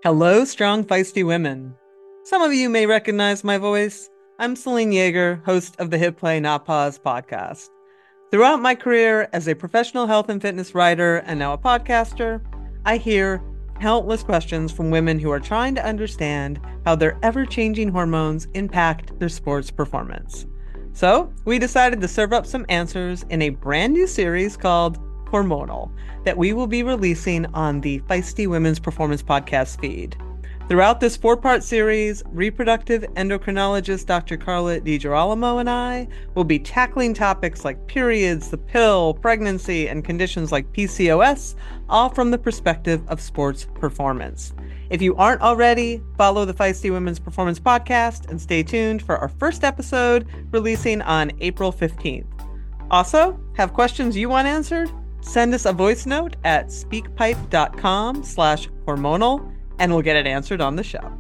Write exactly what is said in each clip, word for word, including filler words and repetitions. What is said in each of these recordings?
Hello, strong, feisty women. Some of you may recognize my voice. I'm Celine Yeager, host of the Hit Play Not Pause podcast. Throughout my career as a professional health and fitness writer and now a podcaster, I hear countless questions from women who are trying to understand how their ever-changing hormones impact their sports performance. So we decided to serve up some answers in a brand new series called Hormonal that we will be releasing on the Feisty Women's Performance podcast feed. Throughout this four-part series, reproductive endocrinologist Doctor Carla DiGirolamo and I will be tackling topics like periods, the pill, pregnancy, and conditions like P C O S, all from the perspective of sports performance. If you aren't already, follow the Feisty Women's Performance podcast and stay tuned for our first episode releasing on April fifteenth. Also, have questions you want answered? Send us a voice note at speakpipe.com slash hormonal and we'll get it answered on the show.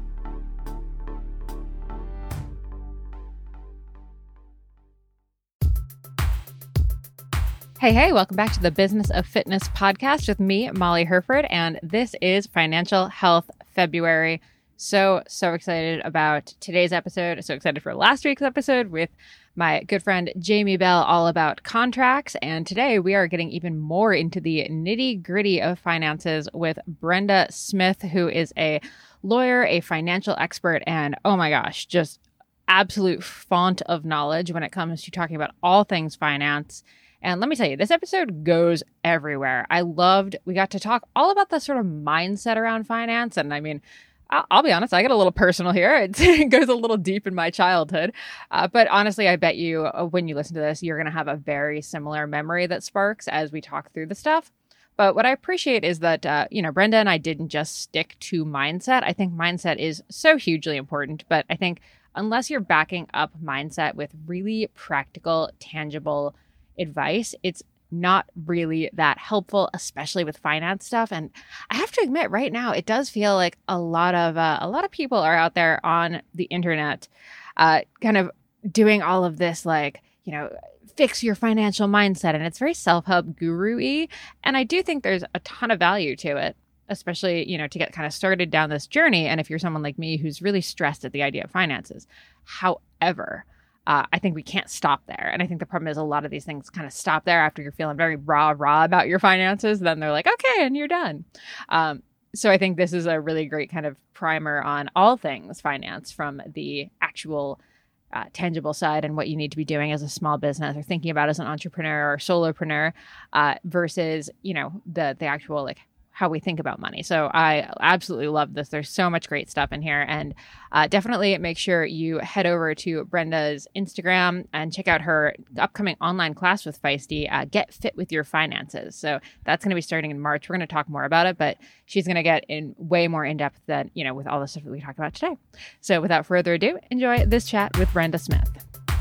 Hey, hey, welcome back to the Business of Fitness podcast with me, Molly Herford, and this is Financial Health February. So, so excited about today's episode. So excited for last week's episode with my good friend Jamie Bell, all about contracts. And today we are getting even more into the nitty gritty of finances with Brenda Smith, who is a lawyer, a financial expert, and oh my gosh, just absolute font of knowledge when it comes to talking about all things finance. And let me tell you, this episode goes everywhere. I loved, we got to talk all about the sort of mindset around finance. And I mean, I'll, I'll be honest, I get a little personal here. It, it goes a little deep in my childhood. Uh, but honestly, I bet you uh, when you listen to this, you're going to have a very similar memory that sparks as we talk through the stuff. But what I appreciate is that, uh, you know, Brenda and I didn't just stick to mindset. I think mindset is so hugely important. But I think unless you're backing up mindset with really practical, tangible advice, it's not really that helpful, especially with finance stuff. And I have to admit right now, it does feel like a lot of uh, a lot of people are out there on the internet uh, kind of doing all of this, like, you know, fix your financial mindset. And it's very self-help guru-y. And I do think there's a ton of value to it, especially, you know, to get kind of started down this journey. And if you're someone like me who's really stressed at the idea of finances. However, Uh, I think we can't stop there. And I think the problem is a lot of these things kind of stop there after you're feeling very raw, raw about your finances. Then they're like, okay, and you're done. Um, so I think this is a really great kind of primer on all things finance from the actual uh, tangible side and what you need to be doing as a small business or thinking about as an entrepreneur or solopreneur uh, versus, you know, the the actual like how we think about money. So I absolutely love this. There's so much great stuff in here. And uh, definitely make sure you head over to Brenda's Instagram and check out her upcoming online class with Feisty, uh, Get Fit with Your Finances. So that's going to be starting in March. We're going to talk more about it, but she's going to get in way more in depth than, you know, with all the stuff that we talked about today. So without further ado, enjoy this chat with Brenda Smith.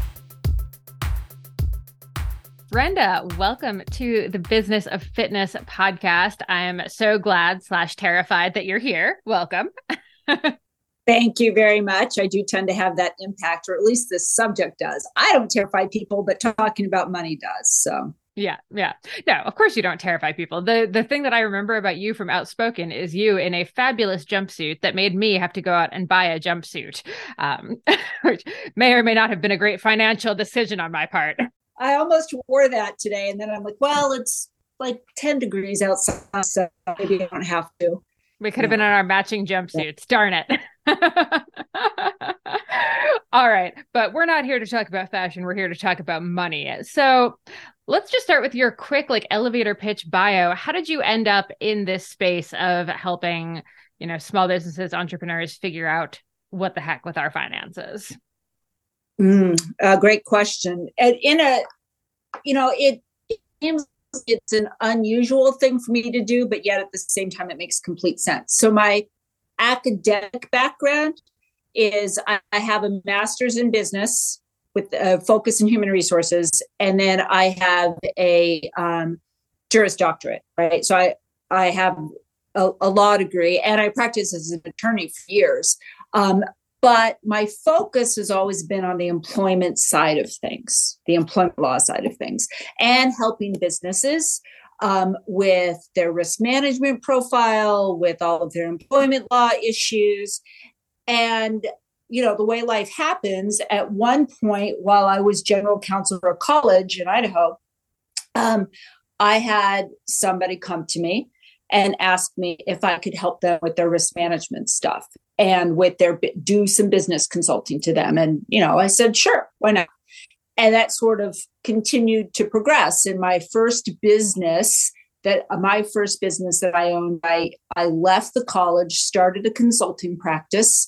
Brenda, welcome to the Business of Fitness podcast. I'm so glad slash terrified that you're here. Welcome. Thank you very much. I do tend to have that impact, or at least this subject does. I don't terrify people, but talking about money does. So yeah, yeah. No, of course you don't terrify people. The the thing that I remember about you from Outspoken is you in a fabulous jumpsuit that made me have to go out and buy a jumpsuit, um, which may or may not have been a great financial decision on my part. I almost wore that today. And then I'm like, well, it's like ten degrees outside, so maybe I don't have to. We could have been in our matching jumpsuits. Darn it. All right. But we're not here to talk about fashion. We're here to talk about money. So let's just start with your quick, like, elevator pitch bio. How did you end up in this space of helping, you know, small businesses, entrepreneurs figure out what the heck with our finances? Mm, a great question. And in a, you know, it, it seems it's an unusual thing for me to do, but yet at the same time, it makes complete sense. So my academic background is I, I have a master's in business with a focus in human resources. And then I have a um, Juris Doctorate, right? So I, I have a, a law degree and I practiced as an attorney for years. Um, But my focus has always been on the employment side of things, the employment law side of things, and helping businesses um, with their risk management profile, with all of their employment law issues. And, you know, the way life happens, at one point while I was general counsel for a college in Idaho, um, I had somebody come to me and ask me if I could help them with their risk management stuff and with their, do some business consulting to them. And, you know, I said, sure, why not? And that sort of continued to progress. In my first business, that uh, my first business that I owned, I, I left the college, started a consulting practice,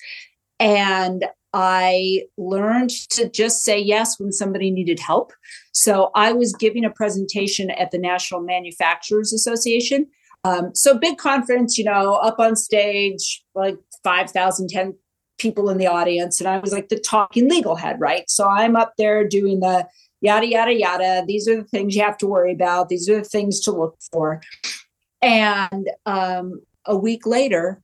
and I learned to just say yes when somebody needed help. So I was giving a presentation at the National Manufacturers Association. Um, so big conference, you know, up on stage, like five thousand, ten people in the audience. And I was like the talking legal head, right? So I'm up there doing the yada, yada, yada. These are the things you have to worry about. These are the things to look for. And um, a week later,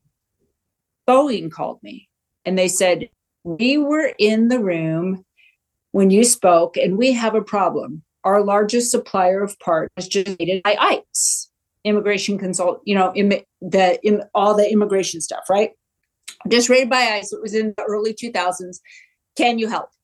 Boeing called me and they said, we were in the room when you spoke and we have a problem. Our largest supplier of parts is just needed by I C E, immigration consult, you know, im- the im- all the immigration stuff, right? Just rated by I C E. It was in the early two thousands. Can you help?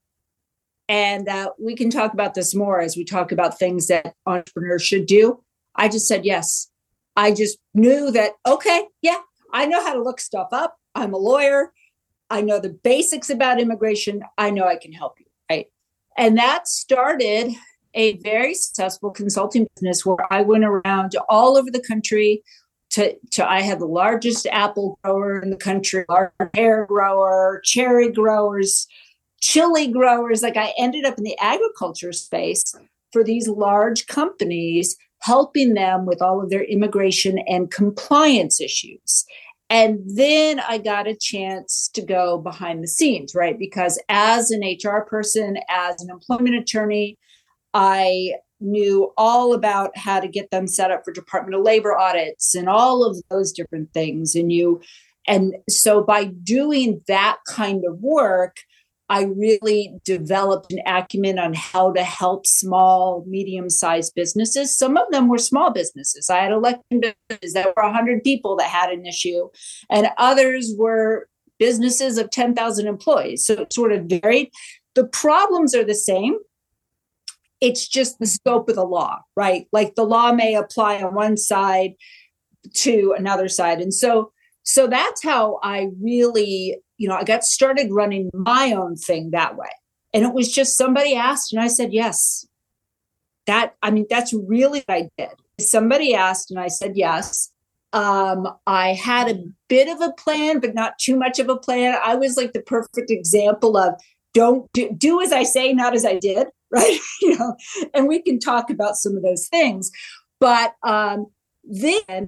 And uh, we can talk about this more as we talk about things that entrepreneurs should do. I just said yes. I just knew that, okay, yeah, I know how to look stuff up. I'm a lawyer. I know the basics about immigration. I know I can help you, right? And that started a very successful consulting business where I went around all over the country to, to I had the largest apple grower in the country, large pear grower, cherry growers, chili growers. Like I ended up in the agriculture space for these large companies, helping them with all of their immigration and compliance issues. And then I got a chance to go behind the scenes, right? Because as an H R person, as an employment attorney, I knew all about how to get them set up for Department of Labor audits and all of those different things. And you, and so by doing that kind of work, I really developed an acumen on how to help small, medium-sized businesses. Some of them were small businesses. I had election businesses that were one hundred people that had an issue, and others were businesses of ten thousand employees. So it sort of varied. The problems are the same. It's just the scope of the law, right? Like the law may apply on one side to another side. And so, so that's how I really, you know, I got started running my own thing that way. And it was just somebody asked and I said, yes. That, I mean, that's really what I did. Somebody asked and I said, yes. Um, I had a bit of a plan, but not too much of a plan. I was like the perfect example of don't do, do as I say, not as I did, right? You know, and we can talk about some of those things. But um, then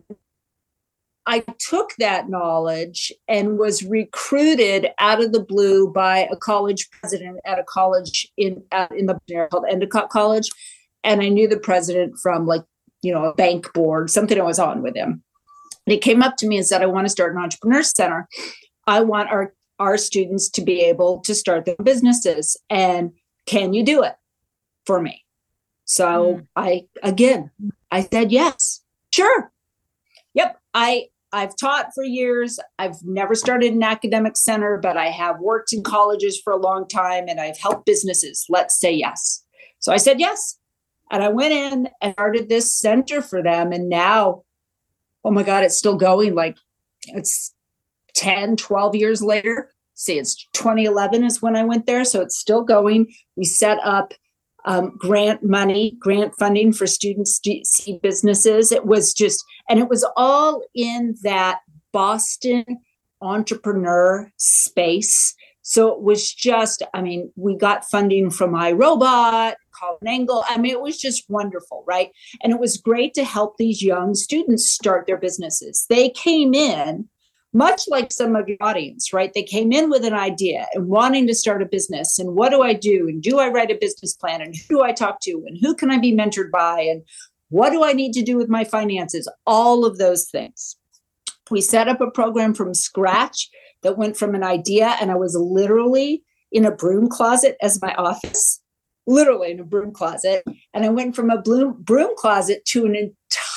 I took that knowledge and was recruited out of the blue by a college president at a college in uh, in the area called Endicott College. And I knew the president from like, you know, a bank board, something I was on with him. And he came up to me and said, I want to start an entrepreneur center. I want our, our students to be able to start their businesses. And can you do it for me? So mm. I, again, I said, yes, sure. Yep. I, I've taught for years. I've never started an academic center, but I have worked in colleges for a long time and I've helped businesses. Let's say yes. So I said yes. And I went in and started this center for them. And now, oh my God, it's still going. Like it's ten, twelve years later. See, it's twenty eleven is when I went there. So it's still going. We set up um, grant money, grant funding for students to see businesses. It was just, and it was all in that Boston entrepreneur space. So it was just, I mean, we got funding from iRobot, Colin Engel. I mean, it was just wonderful, right? And it was great to help these young students start their businesses. They came in, much like some of your audience, right? They came in with an idea and wanting to start a business. And what do I do? And do I write a business plan? And who do I talk to? And who can I be mentored by? And what do I need to do with my finances? All of those things. We set up a program from scratch that went from an idea, and I was literally in a broom closet as my office, literally in a broom closet. And I went from a broom, broom closet to an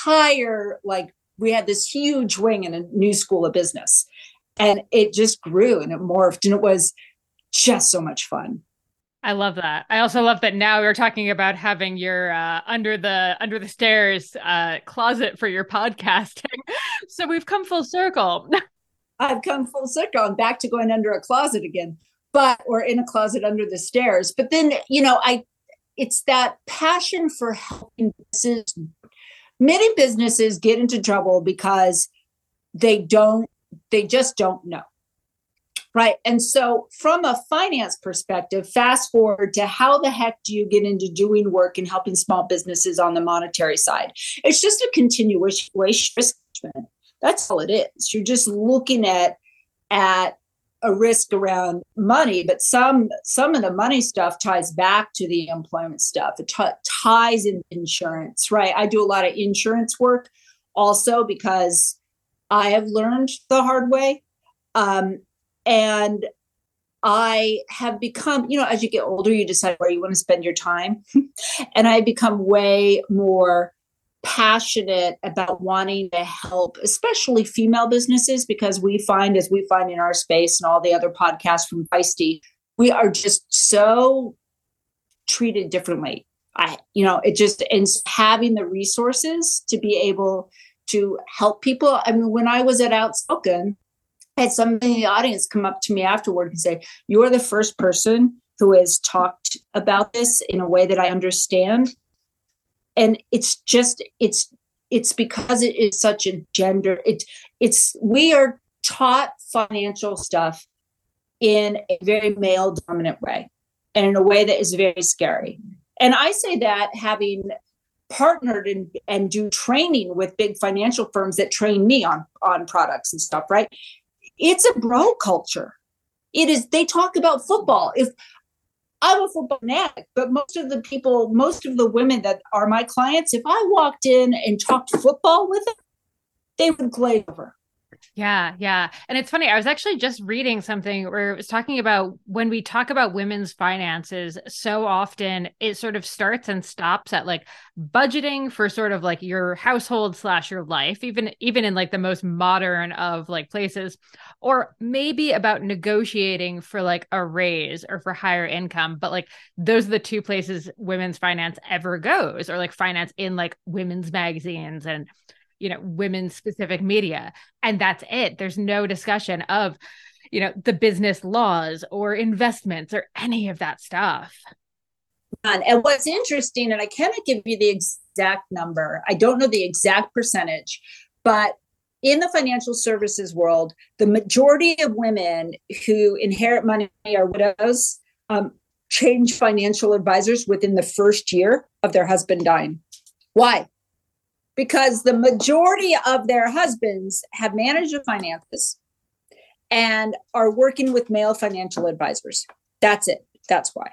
entire, like we had this huge wing in a new school of business, and it just grew and it morphed, and it was just so much fun. I love that. I also love that now we're talking about having your uh, under the under the stairs uh, closet for your podcasting. So we've come full circle. I've come full circle. I'm back to going under a closet again, but or in a closet under the stairs. But then, you know, I it's that passion for helping businesses. Many businesses get into trouble because they don't, they just don't know. Right. And so from a finance perspective, fast forward to how the heck do you get into doing work and helping small businesses on the monetary side? It's just a continuation risk management. That's all it is. You're just looking at at a risk around money, but some some of the money stuff ties back to the employment stuff. It t- ties in insurance, right? I do a lot of insurance work also because I have learned the hard way. Um, and I have become, you know, as you get older, you decide where you want to spend your time. And I become way more passionate about wanting to help, especially female businesses, because we find, as we find in our space and all the other podcasts from Feisty, we are just so treated differently. I, you know, it just, and having the resources to be able to help people. I mean, when I was at Outspoken, I had somebody in the audience come up to me afterward and say, "You're the first person who has talked about this in a way that I understand." And it's just, it's, it's because it is such a gender, it, it's, we are taught financial stuff in a very male dominant way and in a way that is very scary. And I say that having partnered and, and do training with big financial firms that train me on, on products and stuff, right? It's a bro culture. It is, they talk about football. If I'm a football fanatic, but most of the people, most of the women that are my clients, if I walked in and talked football with them, they would glaze over. Yeah, yeah. And it's funny, I was actually just reading something where it was talking about when we talk about women's finances, so often it sort of starts and stops at like budgeting for sort of like your household slash your life, even even in like the most modern of like places, or maybe about negotiating for like a raise or for higher income. But like those are the two places women's finance ever goes, or like finance in like women's magazines and you know, women's specific media. And that's it. There's no discussion of, you know, the business laws or investments or any of that stuff. And what's interesting, and I cannot give you the exact number, I don't know the exact percentage, but in the financial services world, the majority of women who inherit money or widows um, change financial advisors within the first year of their husband dying. Why? Because the majority of their husbands have managed their finances and are working with male financial advisors. That's it. That's why.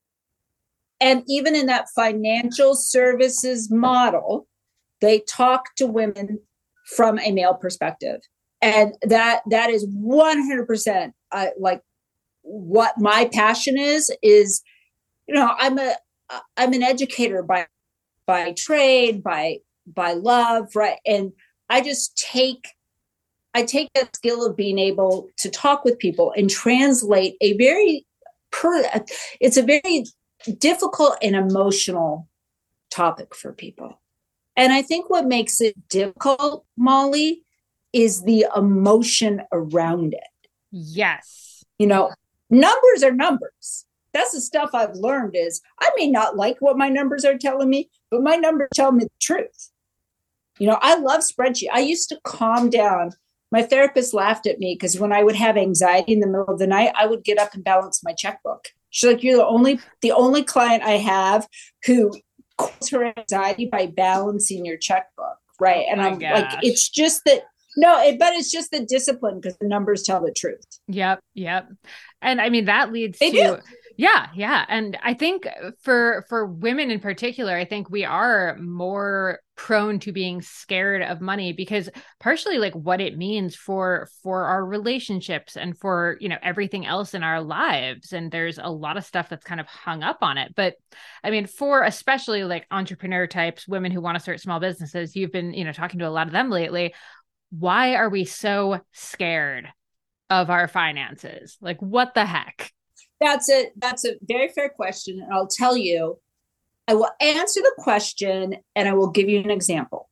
And even in that financial services model, they talk to women from a male perspective. And that that is one hundred percent uh, like what my passion is, is, you know, I'm a, I'm an educator by, by trade, by, by love, right? And I just take, I take that skill of being able to talk with people and translate a very, per, it's a very difficult and emotional topic for people. And I think what makes it difficult, Molly, is the emotion around it. Yes. You know, numbers are numbers. That's the stuff I've learned is I may not like what my numbers are telling me, but my numbers tell me the truth. You know, I love spreadsheets. I used to calm down. My therapist laughed at me because when I would have anxiety in the middle of the night, I would get up and balance my checkbook. She's like, "You're the only the only client I have who calls her anxiety by balancing your checkbook." Right. Oh and I'm gosh. like, it's just that, no, it, but it's just the discipline because the numbers tell the truth. Yep. Yep. And I mean, that leads They to, do. Yeah, yeah. And I think for for women in particular, I think we are more prone to being scared of money because partially like what it means for for our relationships and for, you know, everything else in our lives. And there's a lot of stuff that's kind of hung up on it. But I mean, for especially like entrepreneur types, women who want to start small businesses, you've been, you know, talking to a lot of them lately. Why are we so scared of our finances? Like, what the heck? That's a that's a very fair question, and I'll tell you, I will answer the question and I will give you an example.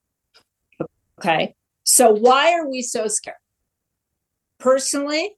Okay. So why are we so scared? Personally,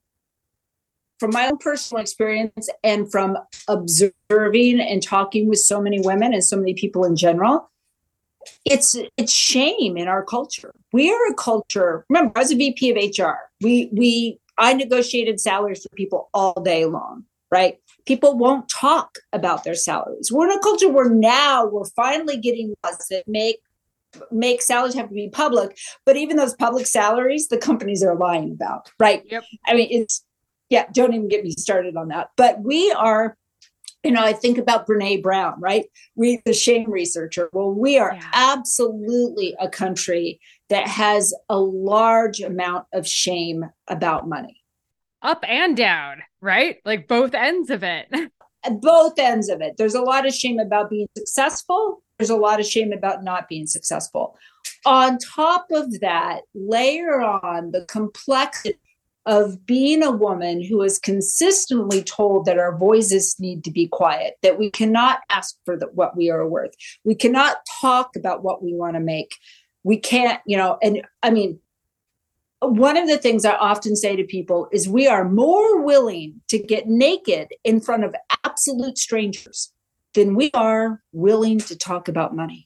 from my own personal experience and from observing and talking with so many women and so many people in general, it's it's shame in our culture. We are a culture. Remember, I was a V P of H R. We we I negotiated salaries for people all day long, right? People won't talk about their salaries. We're in a culture where now we're finally getting laws that make make salaries have to be public, but even those public salaries, the companies are lying about, right? Yep. I mean, it's yeah. Don't even get me started on that. But we are. You know, I think about Brene Brown, right? We, the shame researcher. Well, we are Yeah. absolutely a country that has a large amount of shame about money. Up and down, right? Like both ends of it. At both ends of it. There's a lot of shame about being successful. There's a lot of shame about not being successful. On top of that, layer on the complexity of being a woman who is consistently told that our voices need to be quiet, that we cannot ask for the, what we are worth. We cannot talk about what we want to make. We can't, you know, and I mean, one of the things I often say to people is we are more willing to get naked in front of absolute strangers than we are willing to talk about money.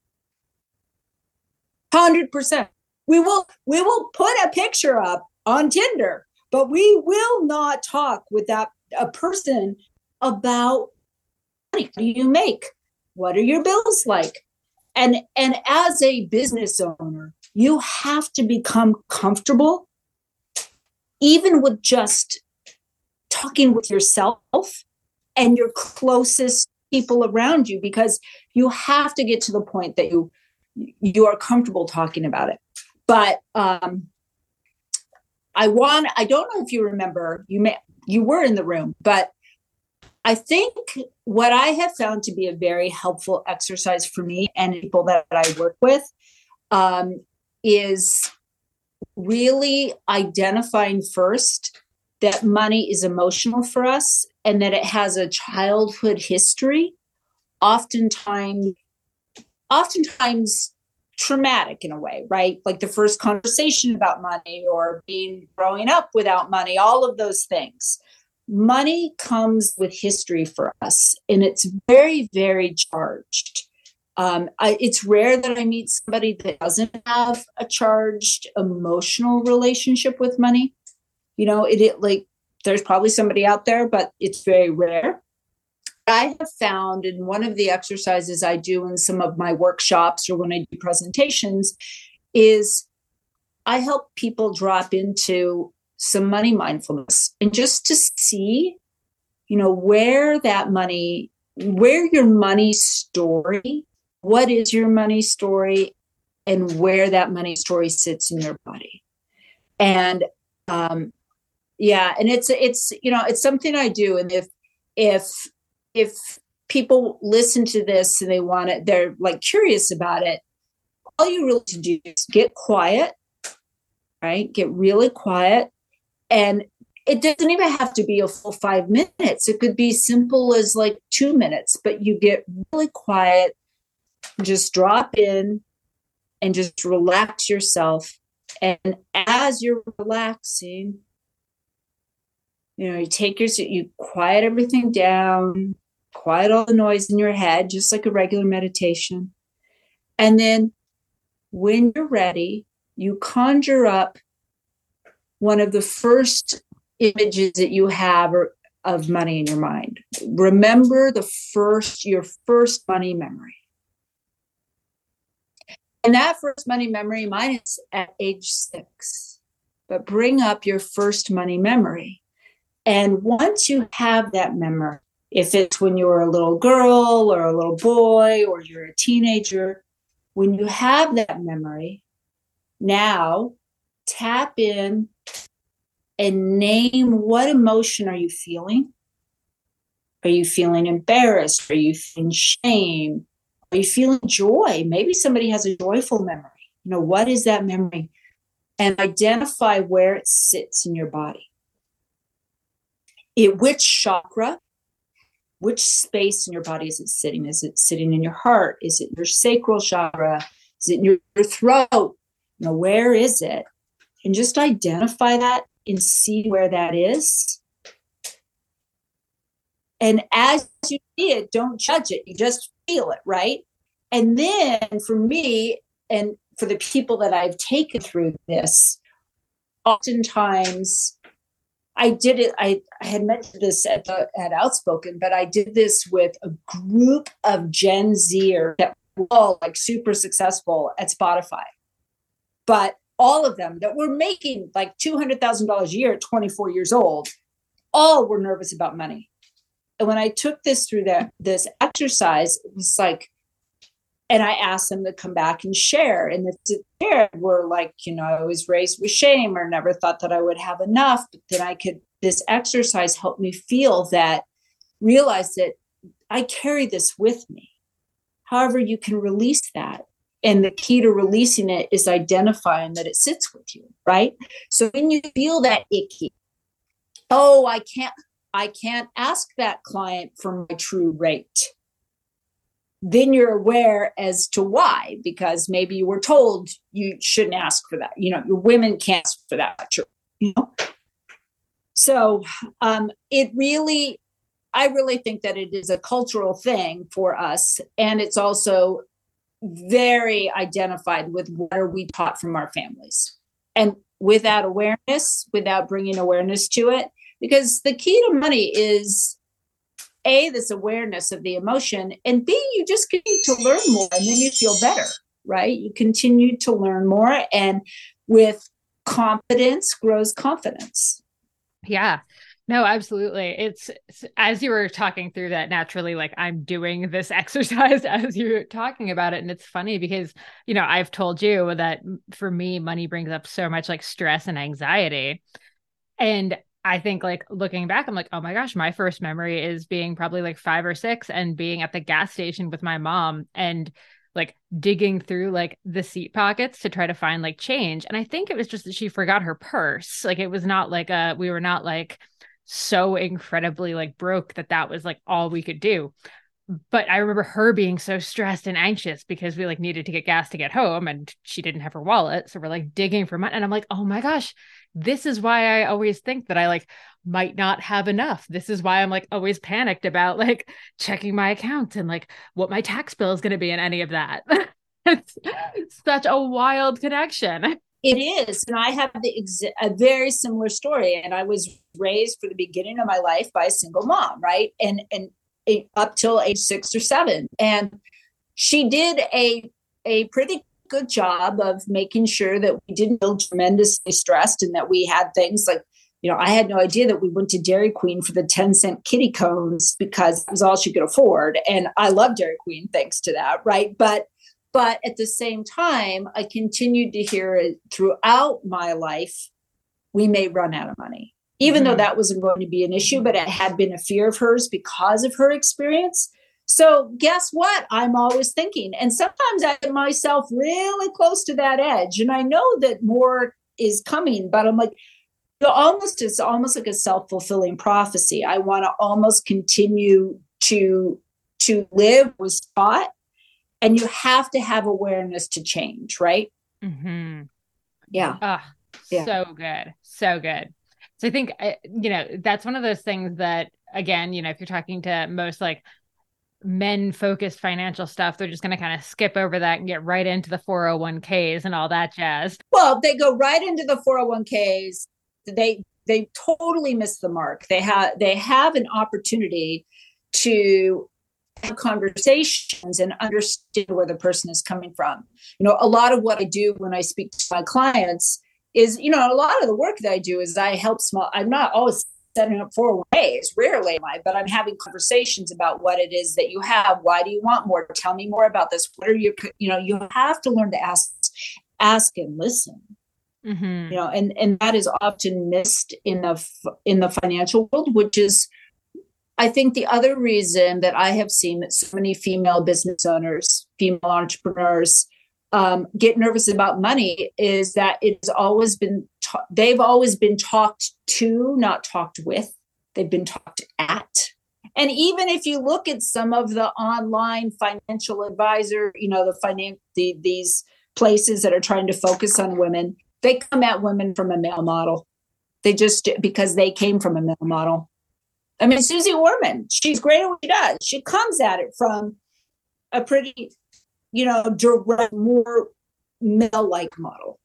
one hundred percent. We will, we will put a picture up on Tinder, but we will not talk with that a person about what do you make? What are your bills like? And and as a business owner, you have to become comfortable even with just talking with yourself and your closest people around you, because you have to get to the point that you you are comfortable talking about it. But um I want, I don't know if you remember, you may, you were in the room, but I think what I have found to be a very helpful exercise for me and people that I work with um, is really identifying first that money is emotional for us and that it has a childhood history, oftentimes, oftentimes traumatic in a way, right? Like the first conversation about money or being growing up without money, all of those things. Money comes with history for us, and it's very, very charged. Um, I, it's rare that I meet somebody that doesn't have a charged emotional relationship with money. You know, it, it like there's probably somebody out there, but it's very rare. I have found in one of the exercises I do in some of my workshops or when I do presentations is I help people drop into some money mindfulness and just to see, you know, where that money, where your money story, what is your money story and where that money story sits in your body. And um, yeah, and it's, it's, you know, it's something I do. And if, if, if people listen to this and they want it, they're like curious about it, all you really to do is get quiet, right? Get really quiet. And it doesn't even have to be a full five minutes. It could be simple as like two minutes, but you get really quiet, just drop in and just relax yourself. And as you're relaxing, you know, you take your, you quiet everything down, quiet all the noise in your head, just like a regular meditation. And then when you're ready, you conjure up one of the first images that you have of money in your mind. Remember the first, your first money memory. And that first money memory, mine is at age six, but bring up your first money memory And once you have that memory, if it's when you were a little girl or a little boy or you're a teenager, when you have that memory, now tap in and name what emotion are you feeling? Are you feeling embarrassed? Are you feeling shame? Are you feeling joy? Maybe somebody has a joyful memory. You know, what is that memory? And identify where it sits in your body. It, which chakra, which space in your body is it sitting? Is it sitting in your heart? Is it your sacral chakra? Is it in your, your throat? You know, where is it? And just identify that and see where that is. And as you see it, don't judge it. You just feel it, right? And then for me, and for the people that I've taken through this, oftentimes I did it. I, I had mentioned this at, the, at Outspoken, but I did this with a group of Gen Zers that were all like super successful at Spotify. But all of them that were making like two hundred thousand dollars a year at twenty-four years old, all were nervous about money. And when I took this through that, this exercise, it was like, and I asked them to come back and share. And the shared were like, you know, I was raised with shame or never thought that I would have enough. But then I could, this exercise helped me feel that, realize that I carry this with me. However, you can release that. And the key to releasing it is identifying that it sits with you, right? So when you feel that icky, oh, I can't, I can't ask that client for my true rate. Then you're aware as to why, because maybe you were told you shouldn't ask for that. You know, your women can't ask for that. You know? So um, it really, I really think that it is a cultural thing for us. And it's also very identified with what are we taught from our families. And without awareness, without bringing awareness to it, because the key to money is A, this awareness of the emotion, and B, you just continue to learn more and then you feel better, right? You continue to learn more, and with confidence grows confidence. Yeah, no, absolutely. It's, as you were talking through that, naturally, like I'm doing this exercise as you're talking about it. And it's funny because, you know, I've told you that for me, money brings up so much like stress and anxiety. And I think like looking back, I'm like, oh my gosh, my first memory is being probably like five or six and being at the gas station with my mom and like digging through like the seat pockets to try to find like change. And I think it was just that she forgot her purse. Like it was not like a, we were not like so incredibly like broke that that was like all we could do. But I remember her being so stressed and anxious because we like needed to get gas to get home and she didn't have her wallet. So we're like digging for money. And I'm like, oh my gosh, this is why I always think that I like might not have enough. This is why I'm like always panicked about like checking my account and like what my tax bill is going to be in any of that. It's such a wild connection. It is. And I have the exa- a very similar story. And I was raised for the beginning of my life by a single mom, right? And, and, up till age six or seven. And she did a, a pretty good job of making sure that we didn't feel tremendously stressed and that we had things like, you know, I had no idea that we went to Dairy Queen for the ten cent kitty cones because it was all she could afford. And I love Dairy Queen thanks to that. Right. But, but at the same time, I continued to hear it throughout my life, we may run out of money. Even mm-hmm. though that wasn't going to be an issue, but it had been a fear of hers because of her experience. So guess what? I'm always thinking. And sometimes I get myself really close to that edge. And I know that more is coming, but I'm like, you know, almost it's almost like a self-fulfilling prophecy. I want to almost continue to, to live was taught. And you have to have awareness to change, right? Mm-hmm. Yeah. Oh, yeah. So good. So good. So I think, you know, that's one of those things that, again, you know, if you're talking to most like men focused financial stuff, they're just going to kind of skip over that and get right into the four oh one k's and all that jazz. Well, they go right into the four oh one k's. They, they totally miss the mark. They have, they have an opportunity to have conversations and understand where the person is coming from. You know, a lot of what I do when I speak to my clients is, you know, a lot of the work that I do is I help small, I'm not always setting up four oh one k's. Rarely am I, but I'm having conversations about what it is that you have. Why do you want more? Tell me more about this. What are your, you know, you have to learn to ask, ask and listen. Mm-hmm. You know, and, and that is often missed in the, in the financial world, which is, I think, the other reason that I have seen that so many female business owners, female entrepreneurs, um, get nervous about money is that it's always been, ta- they've always been talked to, not talked with. They've been talked at. And even if you look at some of the online financial advisor, you know, the finan- the, these places that are trying to focus on women, they come at women from a male model. They just, because they came from a male model. I mean, Susie Orman, she's great at what she does. She comes at it from a pretty, you know, direct, more male-like model.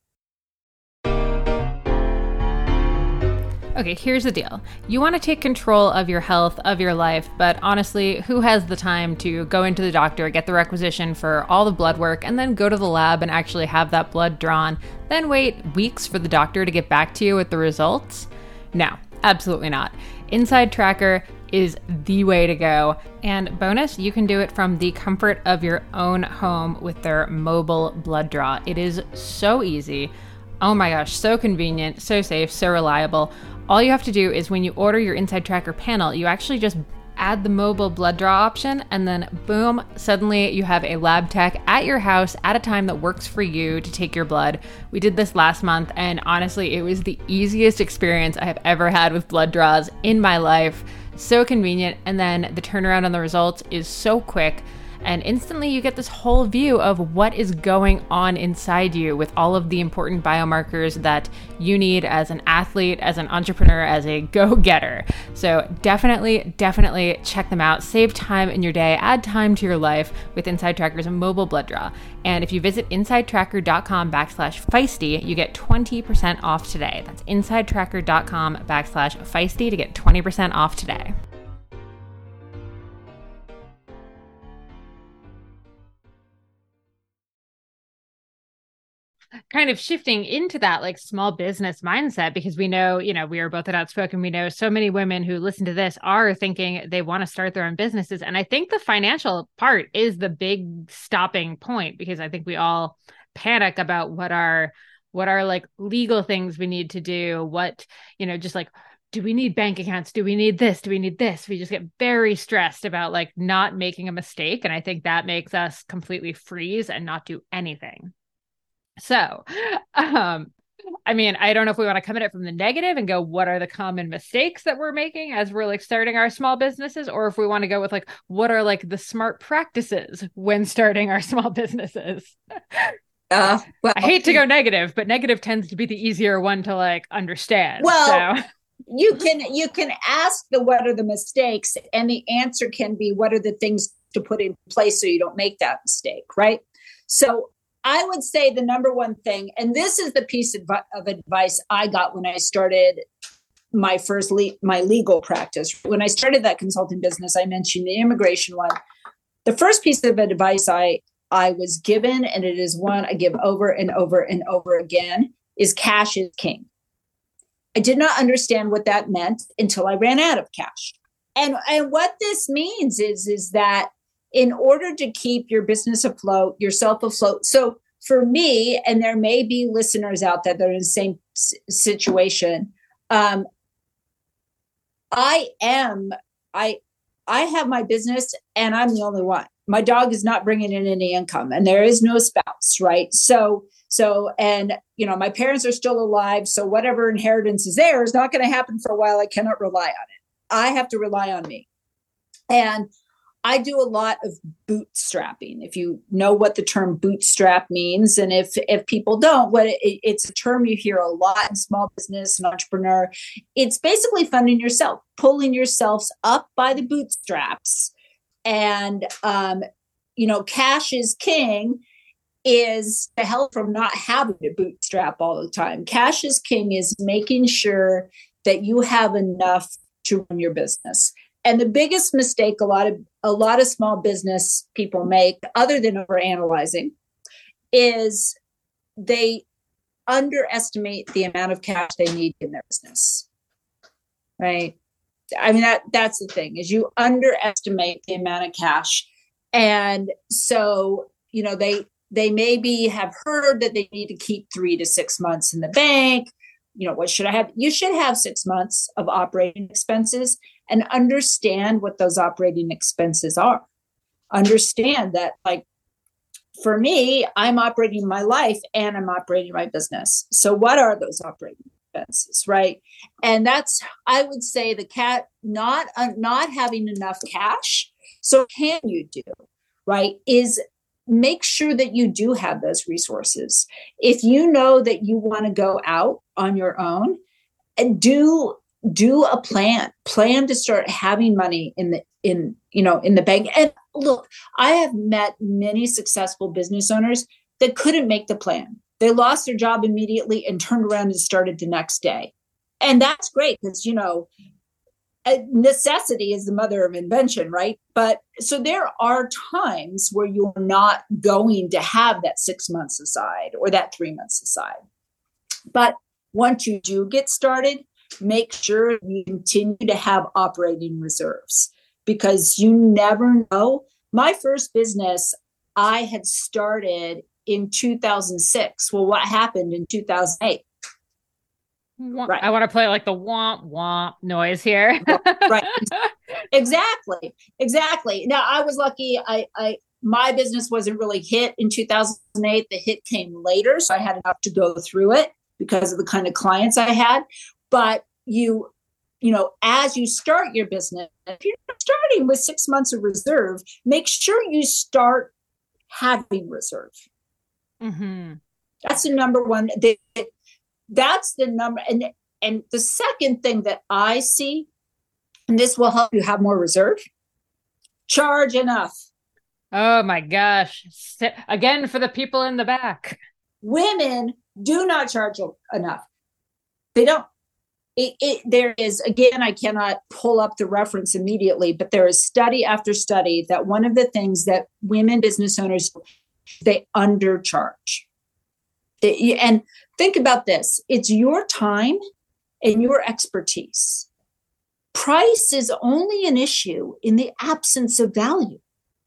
Okay, here's the deal. You want to take control of your health, of your life, but honestly, who has the time to go into the doctor, get the requisition for all the blood work, and then go to the lab and actually have that blood drawn, then wait weeks for the doctor to get back to you with the results? No, absolutely not. Inside Tracker is the way to go. And bonus, you can do it from the comfort of your own home with their mobile blood draw. It is so easy. Oh my gosh, so convenient, so safe, so reliable. All you have to do is when you order your Inside Tracker panel, you actually just add the mobile blood draw option, and then boom, suddenly you have a lab tech at your house at a time that works for you to take your blood. We did this last month, and honestly, it was the easiest experience I have ever had with blood draws in my life. So convenient, and then the turnaround on the results is so quick. And instantly you get this whole view of what is going on inside you with all of the important biomarkers that you need as an athlete, as an entrepreneur, as a go-getter. So definitely, definitely check them out. Save time in your day, add time to your life with Inside Tracker's mobile blood draw. And if you visit insidetracker.com backslash feisty, you get twenty percent off today. That's insidetracker.com backslash feisty to get twenty percent off today. Kind of shifting into that like small business mindset, because we know, you know, we are both at Outspoken. We know so many women who listen to this are thinking they want to start their own businesses. And I think the financial part is the big stopping point, because I think we all panic about what are, what are like legal things we need to do. What, you know, just like, do we need bank accounts? Do we need this? Do we need this? We just get very stressed about like not making a mistake. And I think that makes us completely freeze and not do anything. So, um, I mean, I don't know if we want to come at it from the negative and go, what are the common mistakes that we're making as we're like starting our small businesses? Or if we want to go with like, what are like the smart practices when starting our small businesses? Uh, well, I hate to go negative, but negative tends to be the easier one to like understand. Well, so. you can, you can ask the, what are the mistakes? And the answer can be, what are the things to put in place so you don't make that mistake? Right. So I would say the number one thing, and this is the piece of, of advice I got when I started my first le- my legal practice. When I started that consulting business, I mentioned the immigration one. The first piece of advice I I was given, and it is one I give over and over and over again, is cash is king. I did not understand what that meant until I ran out of cash. And and what this means is is that in order to keep your business afloat, yourself afloat. So for me, and there may be listeners out there that are in the same s- situation, um, I am, I, I have my business and I'm the only one. My dog is not bringing in any income and there is no spouse, right? So, so, and, you know, my parents are still alive. So whatever inheritance is there is not going to happen for a while. I cannot rely on it. I have to rely on me. And I do a lot of bootstrapping. If you know what the term bootstrap means, and if if people don't, what it, it's a term you hear a lot in small business and entrepreneur. It's basically funding yourself, pulling yourselves up by the bootstraps. And um, you know, cash is king is to help from not having to bootstrap all the time. Cash is king is making sure that you have enough to run your business. And the biggest mistake a lot of a lot of small business people make, other than overanalyzing, is they underestimate the amount of cash they need in their business. right? I mean, that that's the thing, is you underestimate the amount of cash. And so, you know, they they maybe have heard that they need to keep three to six months in the bank. You know, what should I have? You should have six months of operating expenses and understand what those operating expenses are. Understand that, like, for me, I'm operating my life and I'm operating my business. So what are those operating expenses, right? And that's, I would say, the cat not uh, not having enough cash. So can you do, right, is make sure that you do have those resources. If you know that you want to go out on your own, and do do a plan, plan to start having money in the in you know in the bank. And look, I have met many successful business owners that couldn't make the plan. They lost their job immediately and turned around and started the next day. And that's great, because, you know, necessity is the mother of invention, right? But so there are times where you're not going to have that six months aside or that three months aside. But once you do get started, make sure you continue to have operating reserves, because you never know. My first business I had started in two thousand six. Well, what happened in two thousand eight? Right. I want to play like the womp womp noise here. Right. Exactly. Exactly. Now, I was lucky. I, I, my business wasn't really hit in two thousand eight. The hit came later. So I had enough to go through it because of the kind of clients I had. But you, you know, as you start your business, if you're starting with six months of reserve, make sure you start having reserve. Mm-hmm. That's the number one. They, that's the number. And, and the second thing that I see, and this will help you have more reserve, charge enough. Oh my gosh. Again, for the people in the back. Women do not charge enough. They don't. It, it, there is, again, I cannot pull up the reference immediately, but there is study after study that one of the things that women business owners, they undercharge. They, and think about this. It's your time and your expertise. Price is only an issue in the absence of value.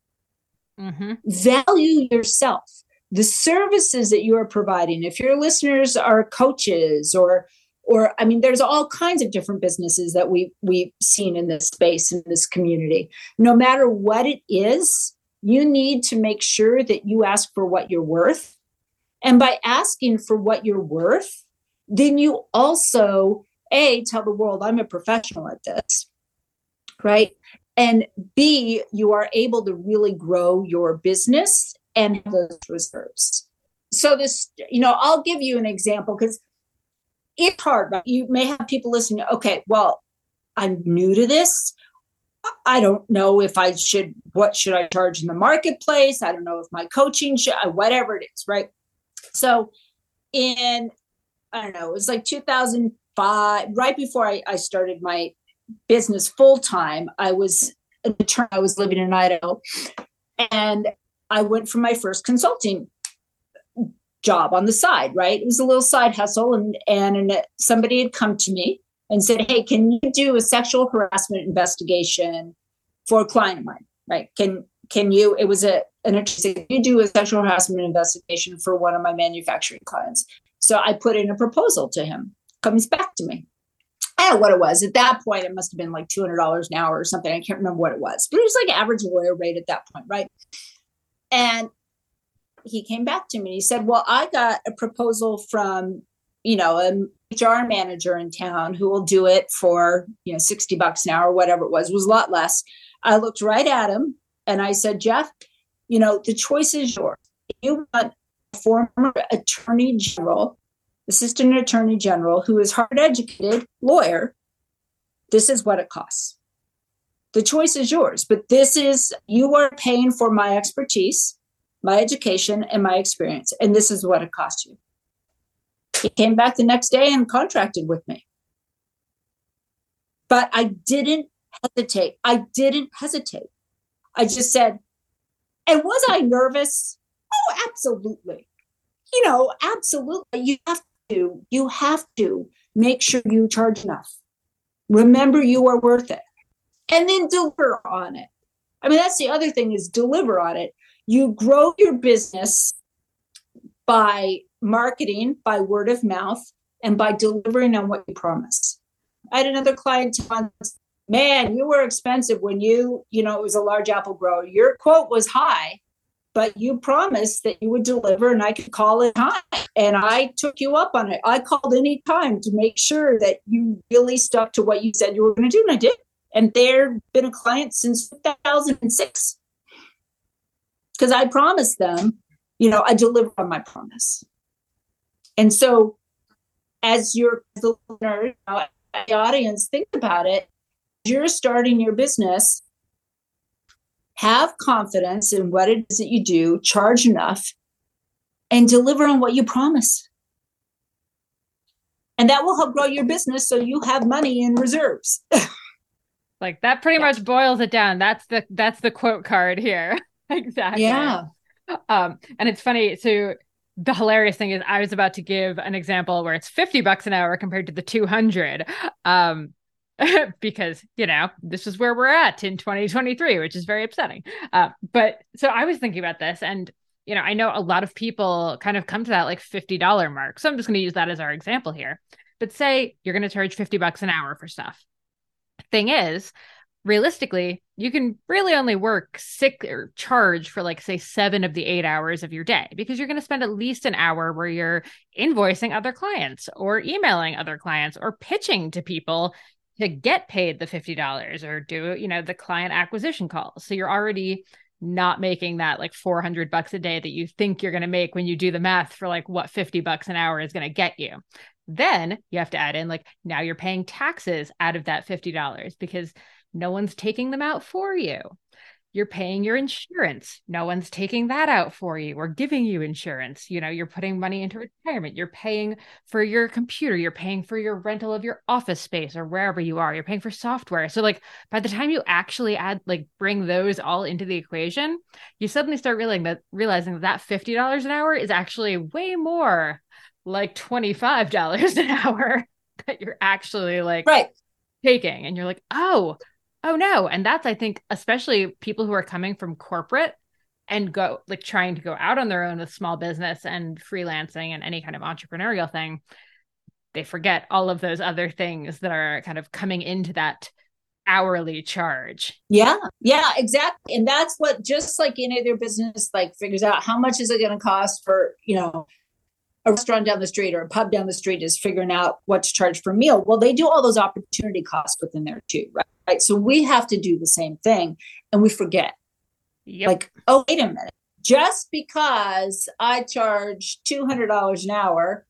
Mm-hmm. Value yourself, the services that you are providing. If your listeners are coaches or Or, I mean, there's all kinds of different businesses that we, we've seen in this space, in this community. No matter what it is, you need to make sure that you ask for what you're worth. And by asking for what you're worth, then you also, A, tell the world, I'm a professional at this, right? And B, you are able to really grow your business and have those reserves. So this, you know, I'll give you an example, because it's hard, right? You may have people listening. Okay, well, I'm new to this. I don't know if I should, what should I charge in the marketplace? I don't know if my coaching should, whatever it is, right? So in, I don't know, it was like two thousand five, right before I, I started my business full time, I was an attorney, I was living in Idaho, and I went for my first consulting job on the side, right? It was a little side hustle. And, and somebody had come to me and said, hey, can you do a sexual harassment investigation for a client of mine, right? Can, can you, it was a, an attorney, can you do a sexual harassment investigation for one of my manufacturing clients? So I put in a proposal to him, comes back to me. I don't know what it was. At that point, it must have been like two hundred dollars an hour or something. I can't remember what it was, but it was like average lawyer rate at that point, right? And he came back to me and he said, well, I got a proposal from, you know, an H R manager in town who will do it for, you know, sixty bucks an hour, whatever it was, it was a lot less. I looked right at him and I said, Jeff, you know, the choice is yours. If you want a former attorney general, assistant attorney general, who is hard educated lawyer, this is what it costs. The choice is yours, but this is, you are paying for my expertise, my education, and my experience. And this is what it cost you. He came back the next day and contracted with me. But I didn't hesitate. I didn't hesitate. I just said, and was I nervous? Oh, absolutely. You know, absolutely. You have to, you have to make sure you charge enough. Remember, you are worth it. And then deliver on it. I mean, that's the other thing, is deliver on it. You grow your business by marketing, by word of mouth, and by delivering on what you promise. I had another client once, man, you were expensive when you, you know, it was a large apple grower. Your quote was high, but you promised that you would deliver and I could call it high. And I took you up on it. I called any time to make sure that you really stuck to what you said you were going to do. And I did. And they've been a client since two thousand six. Because I promised them, you know, I deliver on my promise. And so as you're the listener, you know, the audience, think about it. You're starting your business, have confidence in what it is that you do, charge enough, and deliver on what you promise. And that will help grow your business so you have money in reserves. Like that pretty yeah. much boils it down. That's the that's the quote card here. Exactly. Yeah. Um, and it's funny. So the hilarious thing is I was about to give an example where it's fifty bucks an hour compared to the two hundred. Um, because, you know, this is where we're at in twenty twenty-three, which is very upsetting. Uh, but so I was thinking about this, and, you know, I know a lot of people kind of come to that like fifty dollars mark. So I'm just going to use that as our example here. But say you're going to charge fifty bucks an hour for stuff. Thing is, realistically, you can really only work six or charge for like, say, seven of the eight hours of your day, because you're going to spend at least an hour where you're invoicing other clients or emailing other clients or pitching to people to get paid the fifty dollars or do, you know, the client acquisition calls. So you're already not making that like four hundred bucks a day that you think you're going to make when you do the math for like what fifty bucks an hour is going to get you. Then you have to add in like, now you're paying taxes out of that fifty dollars because no one's taking them out for you. You're paying your insurance. No one's taking that out for you or giving you insurance. You know, you're putting money into retirement. You're paying for your computer. You're paying for your rental of your office space or wherever you are. You're paying for software. So like by the time you actually add, like bring those all into the equation, you suddenly start realizing that, realizing that, that fifty dollars an hour is actually way more like twenty-five dollars an hour that you're actually like right. taking. And you're like, oh, Oh, no. And that's, I think, especially people who are coming from corporate and go like trying to go out on their own with small business and freelancing and any kind of entrepreneurial thing. They forget all of those other things that are kind of coming into that hourly charge. Yeah, yeah, exactly. And that's what, just like any other business, like figures out how much is it going to cost for, you know, a restaurant down the street or a pub down the street is figuring out what to charge for a meal. Well, they do all those opportunity costs within there too, right? Right. So we have to do the same thing, and we forget. Yep. Like, oh, wait a minute. Just because I charge two hundred dollars an hour,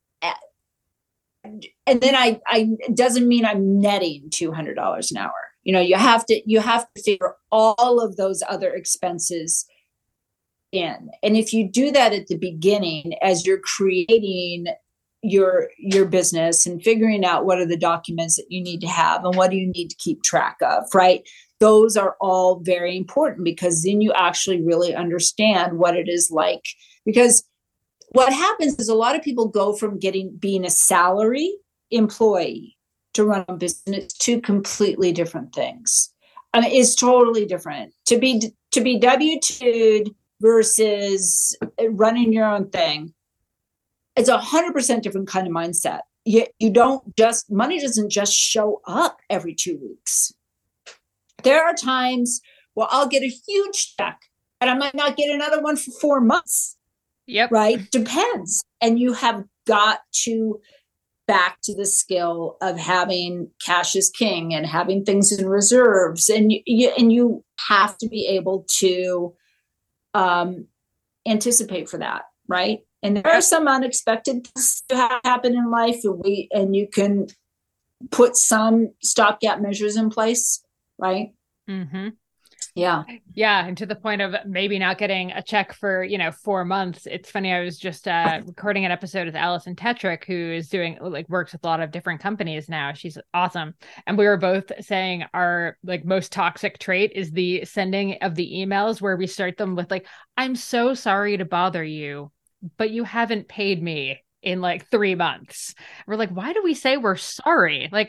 and then I, I it doesn't mean I'm netting two hundred dollars an hour. You know, you have to you have to figure all of those other expenses in. And if you do that at the beginning, as you're creating your your business and figuring out what are the documents that you need to have and what do you need to keep track of, right? Those are all very important, because then you actually really understand what it is like. Because what happens is a lot of people go from getting being a salary employee to run a business, two completely different things. I mean, it's totally different. To be to be W two'd versus running your own thing, it's a hundred percent different kind of mindset. You, you don't just, money doesn't just show up every two weeks. There are times where I'll get a huge check and I might not get another one for four months. Yep. Right. Depends. And you have got to back to the skill of having cash is king and having things in reserves. And you, you and you have to be able to um, anticipate for that. Right. And there are some unexpected things that happen in life, and we and you can put some stopgap measures in place, right? Mm-hmm. Yeah, yeah, and to the point of maybe not getting a check for you know four months. It's funny. I was just uh, recording an episode with Allison Tetrick, who is doing like works with a lot of different companies now. She's awesome, and we were both saying our like most toxic trait is the sending of the emails where we start them with like, "I'm so sorry to bother you, but you haven't paid me in like three months. We're like, why do we say we're sorry? Like,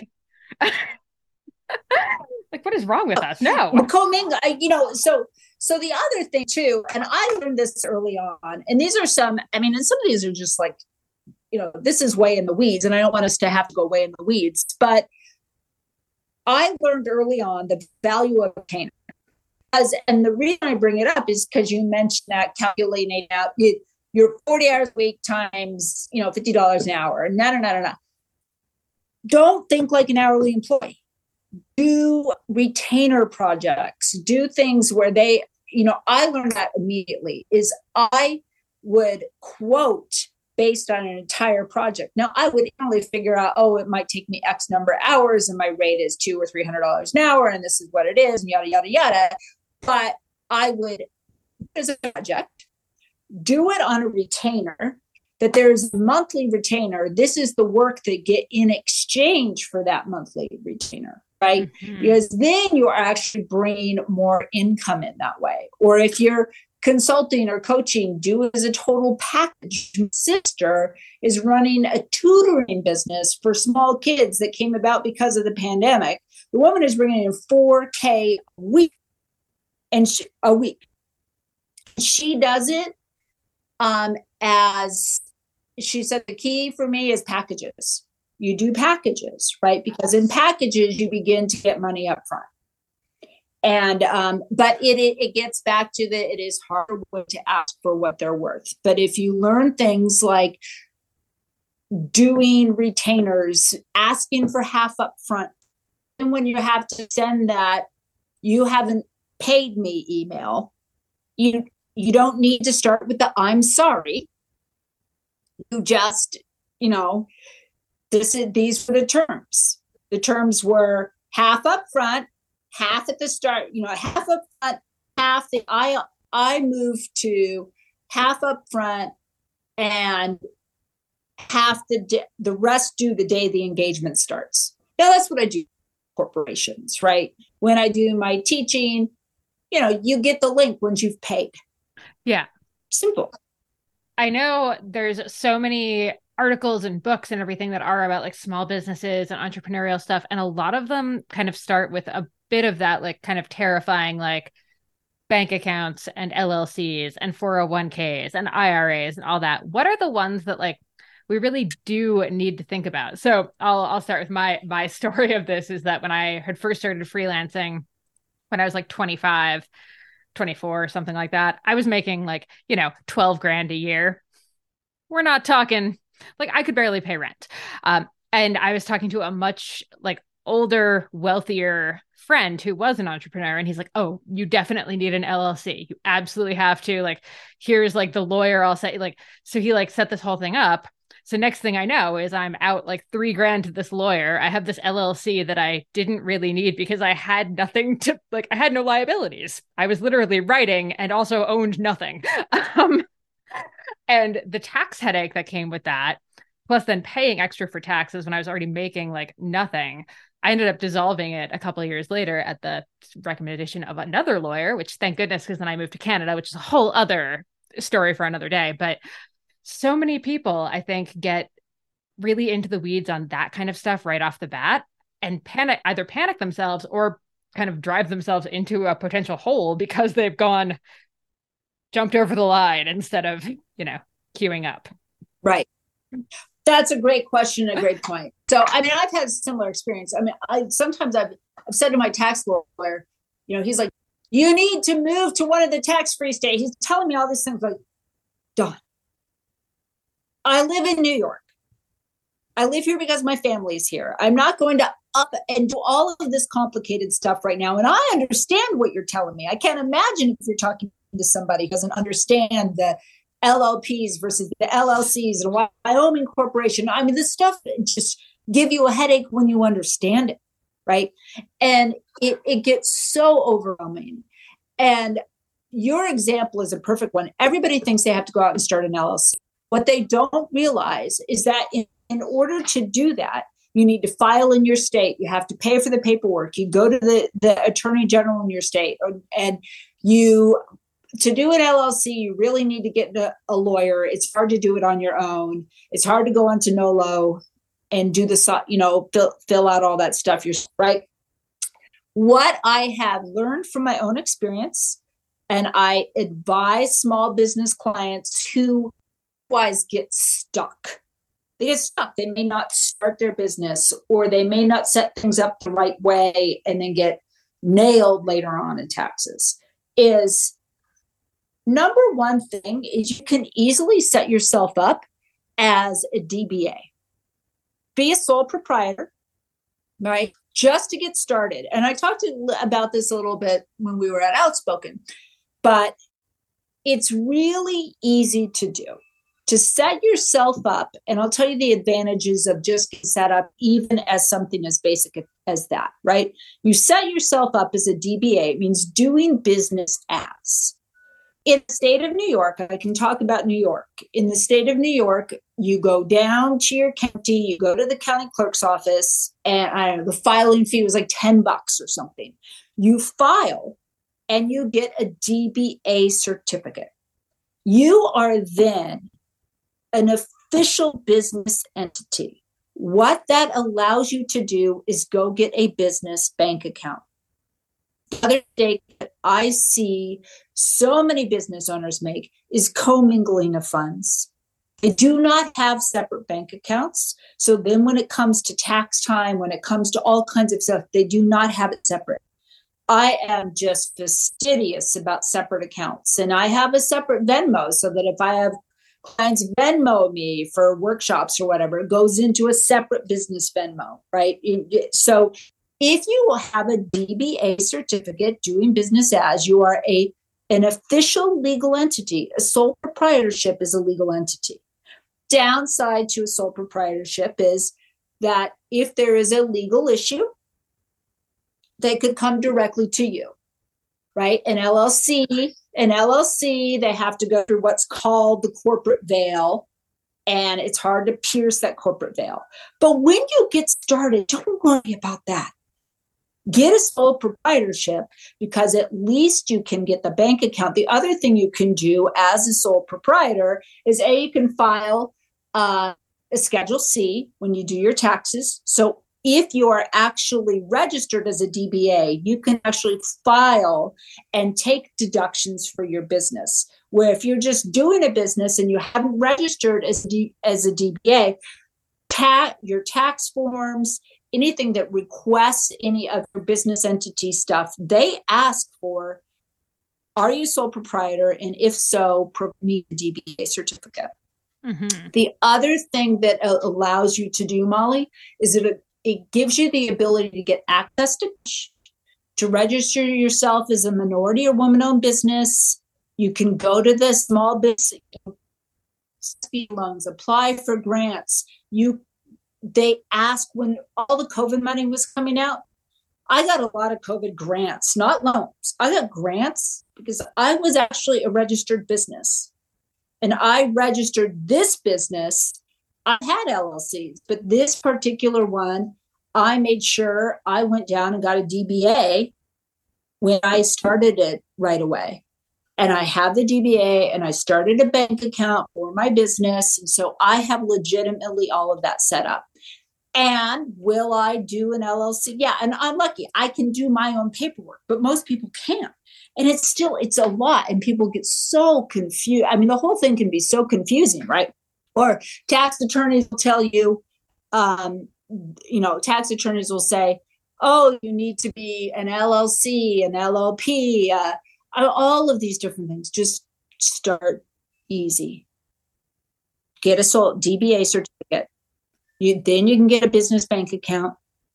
Like, what is wrong with us? No. Commingle, you know, so so the other thing too, and I learned this early on, and these are some, I mean, and some of these are just like, you know, this is way in the weeds, and I don't want us to have to go way in the weeds, but I learned early on the value of a retainer. As, and the reason I bring it up is because you mentioned that calculating out you, your forty hours a week times, you know, fifty dollars an hour, and no, no, no, no, no. Don't think like an hourly employee. Do retainer projects, do things where they, you know, I learned that immediately is I would quote based on an entire project. Now I would only figure out, oh, it might take me X number of hours and my rate is two or three hundred dollars an hour. And this is what it is and yada, yada, yada. But I would, as a project, do it on a retainer, that there's a monthly retainer. This is the work they get in exchange for that monthly retainer. Right? Mm-hmm. Because then you are actually bringing more income in that way. Or if you're consulting or coaching, do it as a total package. My sister is running a tutoring business for small kids that came about because of the pandemic. The woman is bringing in four K a week and she, a week. She does it um, as she said, the key for me is packages. You do packages, right? Because in packages, you begin to get money up front. And, um, but it, it, it gets back to that it is hard to ask for what they're worth. But if you learn things like doing retainers, asking for half up front, and when you have to send that, you haven't paid me email, you, you don't need to start with the I'm sorry. You just, you know, This is, these were the terms. The terms were half up front, half at the start, you know, half up front, half the, I, I moved to half up front and half the, the rest due the day the engagement starts. Now that's what I do for corporations, right? When I do my teaching, you know, you get the link once you've paid. Yeah. Simple. I know there's so many articles and books and everything that are about like small businesses and entrepreneurial stuff. And a lot of them kind of start with a bit of that, like kind of terrifying, like bank accounts and L L Cs and four oh one k's and I R As and all that. What are the ones that like we really do need to think about? So I'll, I'll start with my, my story of this is that when I had first started freelancing, when I was like twenty-five, twenty-four, something like that, I was making like, you know, twelve grand a year. We're not talking like I could barely pay rent. Um, and I was talking to a much like older, wealthier friend who was an entrepreneur. And he's like, oh, you definitely need an L L C. You absolutely have to. Like, here's like the lawyer I'll say, like, so he like set this whole thing up. So next thing I know is I'm out like three grand to this lawyer. I have this L L C that I didn't really need because I had nothing to like, I had no liabilities. I was literally writing and also owned nothing. Um, And the tax headache that came with that, plus then paying extra for taxes when I was already making like nothing, I ended up dissolving it a couple of years later at the recommendation of another lawyer, which thank goodness, because then I moved to Canada, which is a whole other story for another day. But so many people, I think, get really into the weeds on that kind of stuff right off the bat and panic, either panic themselves or kind of drive themselves into a potential hole because they've gone jumped over the line instead of, you know, queuing up. Right. That's a great question and a great point. So, I mean, I've had a similar experience. I mean, I sometimes I've, I've said to my tax lawyer, you know, he's like, you need to move to one of the tax-free states. He's telling me all these things like, Dawn, I live in New York. I live here because my family is here. I'm not going to up and do all of this complicated stuff right now. And I understand what you're telling me. I can't imagine if you're talking to somebody who doesn't understand the L L Ps versus the L L Cs and Wyoming Corporation. I mean, this stuff just give you a headache when you understand it, right? And it, it gets so overwhelming. And your example is a perfect one. Everybody thinks they have to go out and start an L L C. What they don't realize is that in, in order to do that, you need to file in your state. You have to pay for the paperwork. You go to the, the attorney general in your state, or, and you to do an L L C, you really need to get a lawyer. It's hard to do it on your own. It's hard to go onto Nolo. and do the, so- you know, fill, fill out all that stuff yourself, right? What I have learned from my own experience, and I advise small business clients who otherwise get stuck. They get stuck. They may not start their business, or they may not set things up the right way and then get nailed later on in taxes. Is number one thing is you can easily set yourself up as a D B A. Be a sole proprietor, right? Just to get started. And I talked to, about this a little bit when we were at Outspoken, but it's really easy to do. To set yourself up, and I'll tell you the advantages of just getting set up even as something as basic as that, right? You set yourself up as a D B A. It means doing business as. In the state of New York, I can talk about New York. In the state of New York, you go down to your county, you go to the county clerk's office, and I don't know, the filing fee was like ten bucks or something. You file and you get a D B A certificate. You are then an official business entity. What that allows you to do is go get a business bank account. The other mistake that I see so many business owners make is commingling of funds. They do not have separate bank accounts. So then when it comes to tax time, when it comes to all kinds of stuff, they do not have it separate. I am just fastidious about separate accounts. And I have a separate Venmo so that if I have clients Venmo me for workshops or whatever, it goes into a separate business Venmo, right? So if you will have a D B A certificate doing business as, you are a an official legal entity. A sole proprietorship is a legal entity. Downside to a sole proprietorship is that if there is a legal issue, they could come directly to you, right? An L L C, an L L C, they have to go through what's called the corporate veil, and it's hard to pierce that corporate veil. But when you get started, don't worry about that. Get a sole proprietorship, because at least you can get the bank account. The other thing you can do as a sole proprietor is A, you can file uh, a Schedule C when you do your taxes. So if you are actually registered as a D B A, you can actually file and take deductions for your business. Where if you're just doing a business and you haven't registered as, D, as a D B A, ta- your tax forms, anything that requests any of your business entity stuff, they ask for, are you sole proprietor? And if so, need a D B A certificate. Mm-hmm. The other thing that uh, allows you to do, Molly, is that it, it gives you the ability to get access to to register yourself as a minority or woman-owned business. You can go to the small business loans, apply for grants. You They ask when all the COVID money was coming out. I got a lot of COVID grants, not loans. I got grants because I was actually a registered business. And I registered this business. I had L L Cs, but this particular one, I made sure I went down and got a D B A when I started it right away. And I have the D B A and I started a bank account for my business. And so I have legitimately all of that set up. And will I do an L L C? Yeah. And I'm lucky. I can do my own paperwork, but most people can't. And it's still, it's a lot. And people get so confused. I mean, the whole thing can be so confusing, right? Or tax attorneys will tell you, um, you know, tax attorneys will say, oh, you need to be an L L C, an L L P, uh, all of these different things. Just start easy. Get a sole D B A certificate. You, then you can get a business bank account,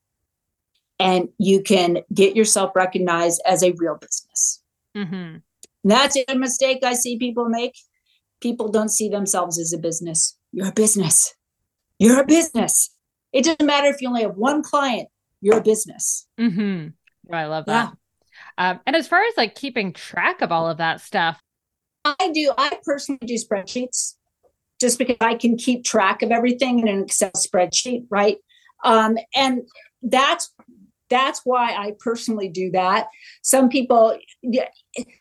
and you can get yourself recognized as a real business. Mm-hmm. That's a mistake I see people make. People don't see themselves as a business. You're a business. You're a business. It doesn't matter if you only have one client. You're a business. Mm-hmm. Oh, I love that. Yeah. Um, and as far as like keeping track of all of that stuff, I do. I personally do spreadsheets just because I can keep track of everything in an Excel spreadsheet, right? Um, and that's that's why I personally do that. Some people, yeah,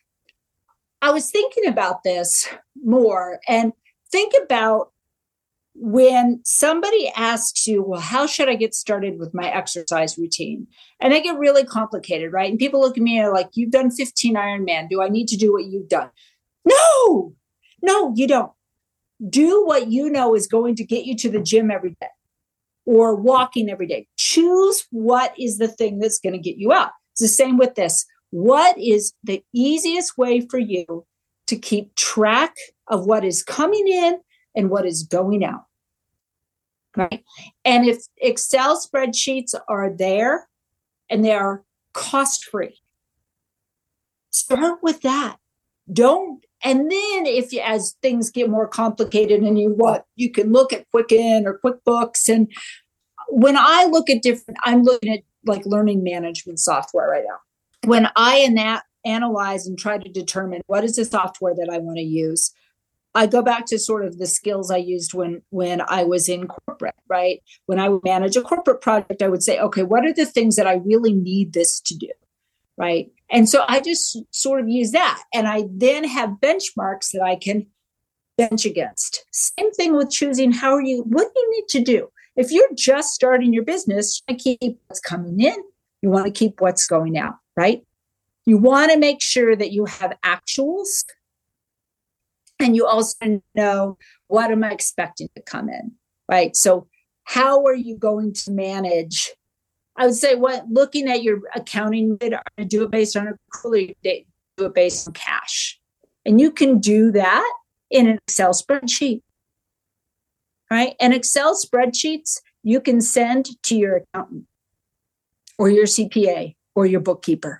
I was thinking about this more, and think about when somebody asks you, well, how should I get started with my exercise routine? And they get really complicated, right? And people look at me and are like, you've done fifteen Ironman. Do I need to do what you've done? No, no, you don't. Do what you know is going to get you to the gym every day or walking every day. Choose what is the thing that's going to get you out. It's the same with this. What is the easiest way for you to keep track of what is coming in and what is going out? Right. And if Excel spreadsheets are there and they are cost free, start with that. Don't. And then if you, as things get more complicated and you what, you can look at Quicken or QuickBooks. And when I look at different, I'm looking at like learning management software right now. When I ana- analyze and try to determine what is the software that I want to use, I go back to sort of the skills I used when, when I was in corporate, right? When I would manage a corporate project, I would say, okay, what are the things that I really need this to do, right? And so I just sort of use that. And I then have benchmarks that I can bench against. Same thing with choosing how are you, what do you need to do? If you're just starting your business, you want to keep what's coming in. You want to keep what's going out, right? You want to make sure that you have actuals. And you also know, what am I expecting to come in, right? So how are you going to manage? I would say what looking at your accounting, are do it based on accrual, do it based on cash. And you can do that in an Excel spreadsheet, right? And Excel spreadsheets you can send to your accountant or your C P A or your bookkeeper.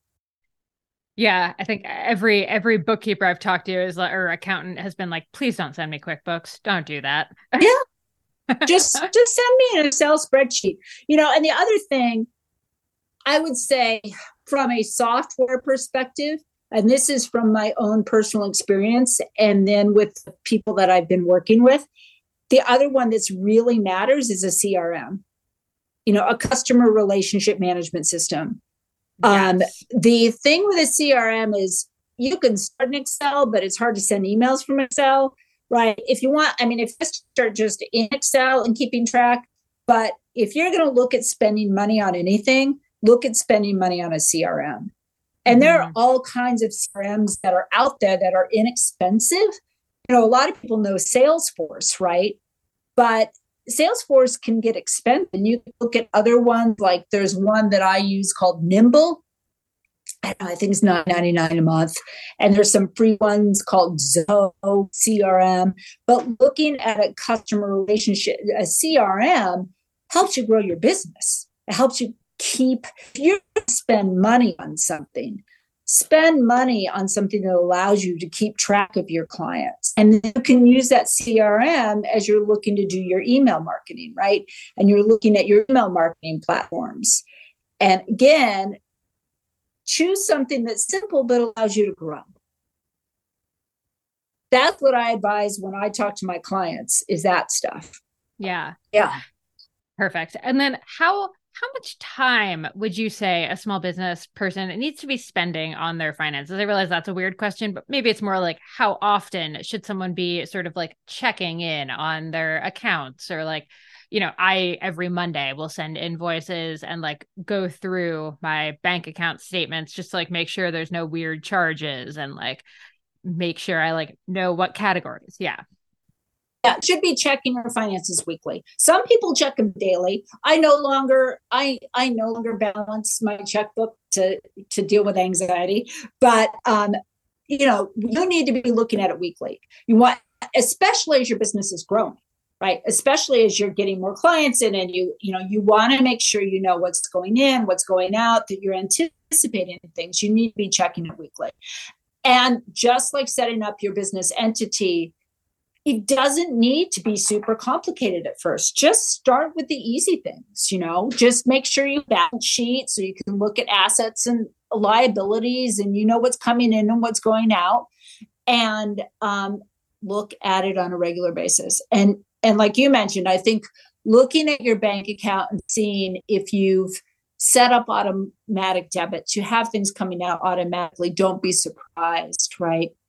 Yeah, I think every every bookkeeper I've talked to is like, or accountant has been like, please don't send me QuickBooks. Don't do that. Yeah. just just send me an Excel spreadsheet. You know, and the other thing I would say from a software perspective, and this is from my own personal experience and then with the people that I've been working with, the other one that's really matters is a C R M, you know, a customer relationship management system. Um, Yes. The thing with a C R M is you can start in Excel, but it's hard to send emails from Excel. Right. If you want, I mean, if you start just in Excel and keeping track, but if you're going to look at spending money on anything, look at spending money on a C R M. And there are all kinds of C R Ms that are out there that are inexpensive. You know, a lot of people know Salesforce, right? But Salesforce can get expensive. And you can look at other ones, like there's one that I use called Nimble. I don't know, I think it's nine ninety-nine a month. And there's some free ones called Zoho C R M. But looking at a customer relationship, a C R M helps you grow your business. It helps you keep, if you spend money on something, spend money on something that allows you to keep track of your clients. And then you can use that C R M as you're looking to do your email marketing, right? And you're looking at your email marketing platforms. And again, choose something that's simple but allows you to grow. That's what I advise when I talk to my clients is that stuff. Yeah. Yeah. Perfect. And then how how much time would you say a small business person needs to be spending on their finances? I realize that's a weird question, but maybe it's more like how often should someone be sort of like checking in on their accounts or like, you know, I every Monday will send invoices and like go through my bank account statements just to like make sure there's no weird charges and like make sure I like know what categories. Yeah. Yeah, should be checking your finances weekly. Some people check them daily. I no longer, I I no longer balance my checkbook to to deal with anxiety, but um, you know, you need to be looking at it weekly. You want, especially as your business is growing, right? Especially as you're getting more clients in, and you you know you want to make sure you know what's going in, what's going out, that you're anticipating things. You need to be checking it weekly, and just like setting up your business entity. It doesn't need to be super complicated at first. Just start with the easy things, you know, just make sure you balance sheet so you can look at assets and liabilities and you know what's coming in and what's going out, and um, look at it on a regular basis. And, and like you mentioned, I think looking at your bank account and seeing if you've set up automatic debits, you have things coming out automatically. Don't be surprised, right?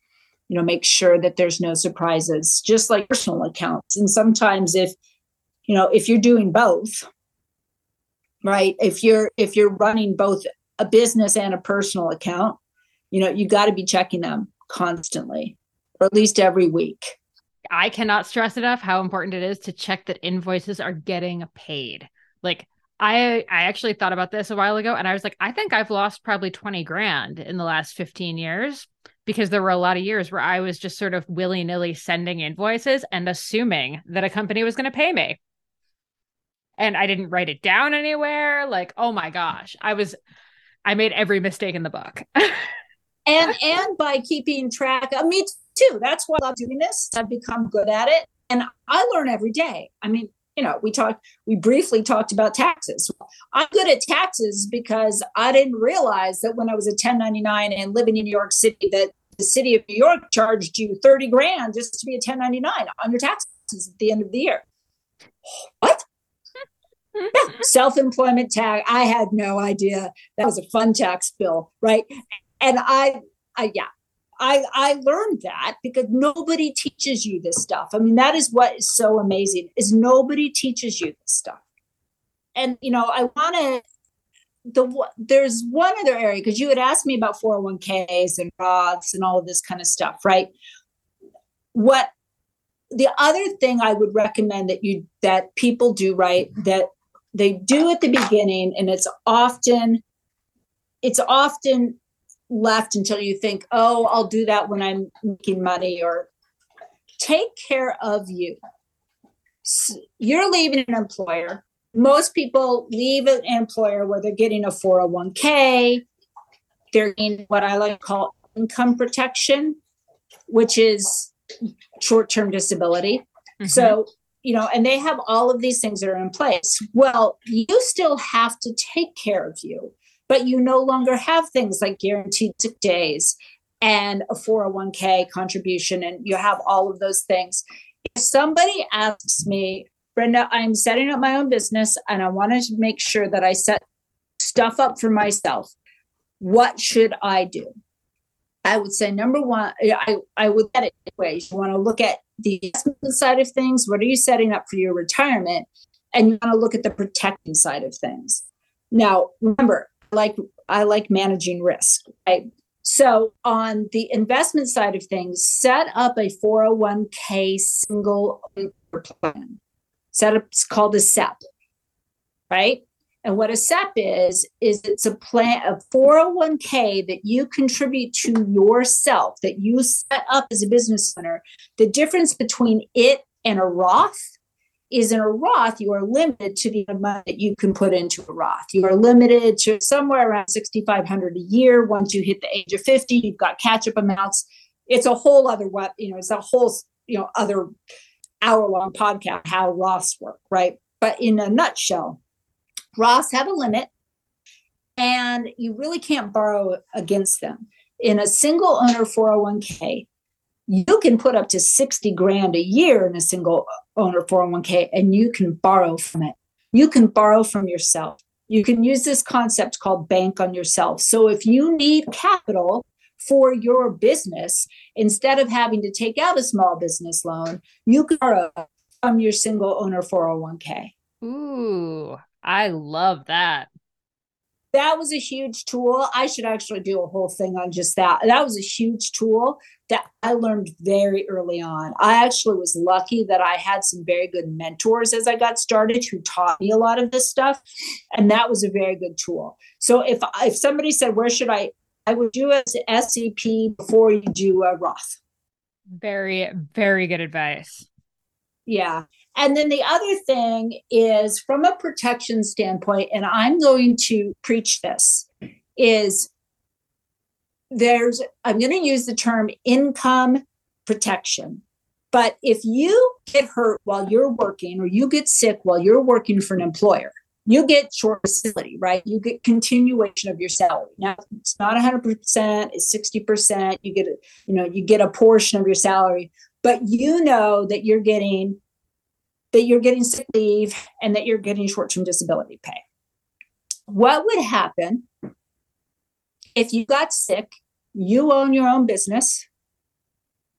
you know, make sure that there's no surprises, just like personal accounts. And sometimes if, you know, if you're doing both, right, if you're, if you're running both a business and a personal account, you know, you got to be checking them constantly, or at least every week. I cannot stress enough how important it is to check that invoices are getting paid. Like I, I actually thought about this a while ago, and I was like, I think I've lost probably twenty grand in the last fifteen years, because there were a lot of years where I was just sort of willy-nilly sending invoices and assuming that a company was going to pay me. And I didn't write it down anywhere. Like, oh my gosh, I was, I made every mistake in the book. and, and by keeping track of me too. That's why I love doing this. I've become good at it, and I learn every day. I mean, you know, we talked, we briefly talked about taxes. I'm good at taxes because I didn't realize that when I was a ten ninety-nine and living in New York City, that the city of New York charged you thirty grand just to be a ten ninety-nine on your taxes at the end of the year. What? Yeah, self-employment tax. I had no idea. That was a fun tax bill, right? And I, I, yeah, I, I learned that because nobody teaches you this stuff. I mean, that is what is so amazing, is nobody teaches you this stuff. And, you know, I want to, the there's one other area, because you had asked me about four oh one k's and Roths and all of this kind of stuff, right? What the other thing I would recommend that you, that people do, right, that they do at the beginning, and it's often, it's often left until you think, oh, I'll do that when I'm making money, or take care of you. You're leaving an employer. Most people leave an employer where they're getting a four oh one k. They're getting what I like to call income protection, which is short-term disability. Mm-hmm. So, you know, and they have all of these things that are in place. Well, you still have to take care of you, but you no longer have things like guaranteed sick days and a four oh one k contribution, and you have all of those things. If somebody asks me, Brenda, I'm setting up my own business and I want to make sure that I set stuff up for myself, what should I do? I would say, number one, I, I would get it ways. You want to look at the investment side of things. What are you setting up for your retirement? And you want to look at the protection side of things. Now, remember, like I like managing risk, right? So on the investment side of things, set up a four oh one k single plan. Set up, it's called a S E P, right? And what a S E P is, is it's a plan, a four oh one k that you contribute to yourself, that you set up as a business owner. The difference between it and a Roth is, in a Roth, you are limited to the amount that you can put into a Roth. You are limited to somewhere around sixty-five hundred dollars a year. Once you hit the age of fifty, you've got catch-up amounts. It's a whole other, what you know, it's a whole, you know, other hour-long podcast, how Roths work, right? But in a nutshell, Roths have a limit, and you really can't borrow against them. In a single owner four oh one k, you can put up to sixty grand a year in a single owner four oh one k, and you can borrow from it. You can borrow from yourself. You can use this concept called bank on yourself. So if you need capital for your business, instead of having to take out a small business loan, you can borrow from your single owner four oh one k. Ooh, I love that. That was a huge tool. I should actually do a whole thing on just that. That was a huge tool that I learned very early on. I actually was lucky that I had some very good mentors as I got started who taught me a lot of this stuff. And that was a very good tool. So if if somebody said, where should I, I would do an S E P before you do a Roth. Very, very good advice. Yeah. And then the other thing is, from a protection standpoint, and I'm going to preach this, is there's, I'm going to use the term income protection. But if you get hurt while you're working, or you get sick while you're working for an employer, you get short disability, right? You get continuation of your salary. Now, it's not one hundred percent, it's sixty percent. You get, a, you know, you get a portion of your salary, but you know that you're getting that you're getting sick leave and that you're getting short-term disability pay. What would happen if you got sick, you own your own business,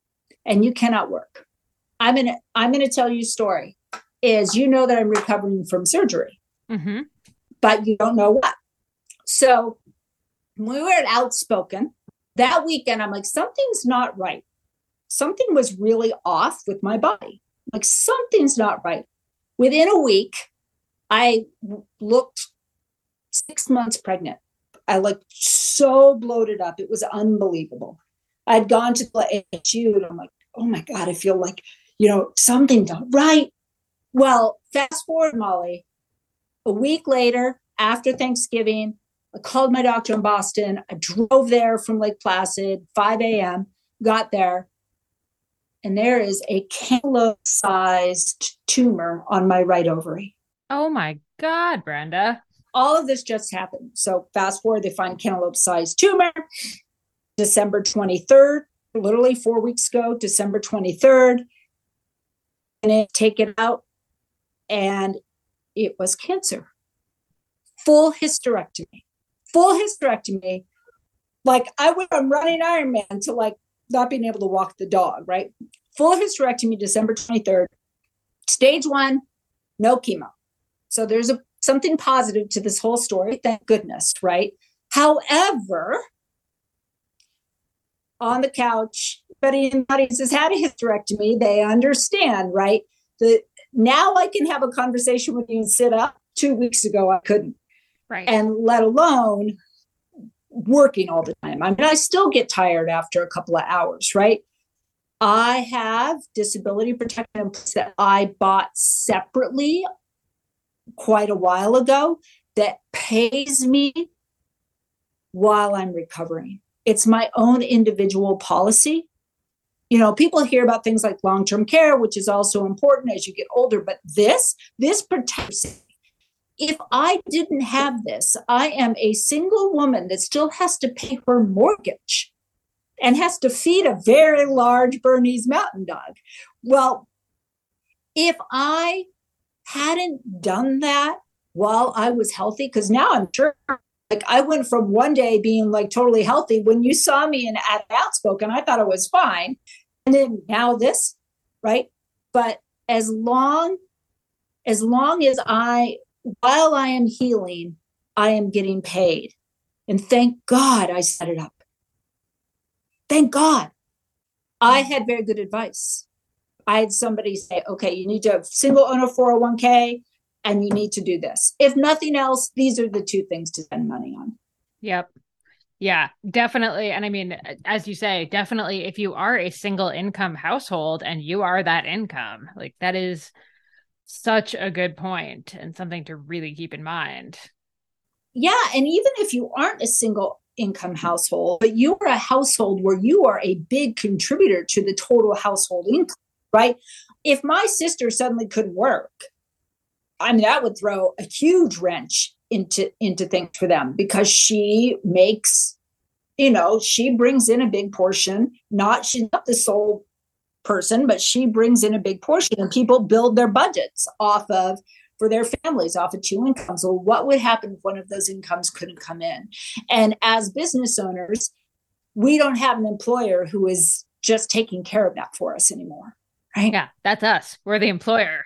and you cannot work. I'm going to, I'm going to tell you a story is, you know, that I'm recovering from surgery, mm-hmm. but you don't know what. So when we were at Outspoken that weekend, I'm like, something's not right. Something was really off with my body. Like, something's not right. Within a week, I looked six months pregnant. I looked so bloated up. It was unbelievable. I'd gone to the A H U and I'm like, oh my God, I feel like, you know, something's not right. Well, fast forward, Molly, a week later, after Thanksgiving, I called my doctor in Boston. I drove there from Lake Placid, five a.m., got there, and there is a cantaloupe-sized tumor on my right ovary. Oh my God, Brenda. All of this just happened. So fast forward, they find cantaloupe-sized tumor, December twenty-third, literally four weeks ago, December twenty-third, and they take it out, and it was cancer. Full hysterectomy. Full hysterectomy. Like, I went from running Ironman to like not being able to walk the dog, right? Full hysterectomy, December twenty-third. Stage one, no chemo. So there's a something positive to this whole story. Thank goodness, right? However, on the couch, everybody in the audience has had a hysterectomy. They understand, right? The, now I can have a conversation with you and sit up. Two weeks ago, I couldn't. Right. And let alone working all the time. I mean, I still get tired after a couple of hours, right? I have disability protection that I bought separately quite a while ago that pays me while I'm recovering. It's my own individual policy. You know, people hear about things like long-term care, which is also important as you get older, but this, this protects me. If I didn't have this, I am a single woman that still has to pay her mortgage and has to feed a very large Bernese Mountain Dog. Well, if I hadn't done that while I was healthy, because now I'm sure, like, I went from one day being like totally healthy. When you saw me in at Outspoken, I thought I was fine. And then now this, right? But as long, as long as I, while I am healing, I am getting paid. And thank God I set it up. Thank God. I had very good advice. I had somebody say, okay, you need to have single owner four oh one k and you need to do this. If nothing else, these are the two things to spend money on. Yep. Yeah, definitely. And I mean, as you say, definitely if you are a single income household and you are that income, like, that is such a good point and something to really keep in mind. Yeah. And even if you aren't a single income household, but you are a household where you are a big contributor to the total household income, right? If my sister suddenly couldn't work, I mean, that would throw a huge wrench into, into things for them, because she makes, you know, she brings in a big portion, not, she's not the sole person, but she brings in a big portion, and people build their budgets off of, for their families, off of two incomes. So what would happen if one of those incomes couldn't come in? And as business owners, we don't have an employer who is just taking care of that for us anymore, right? Yeah, that's us. We're the employer.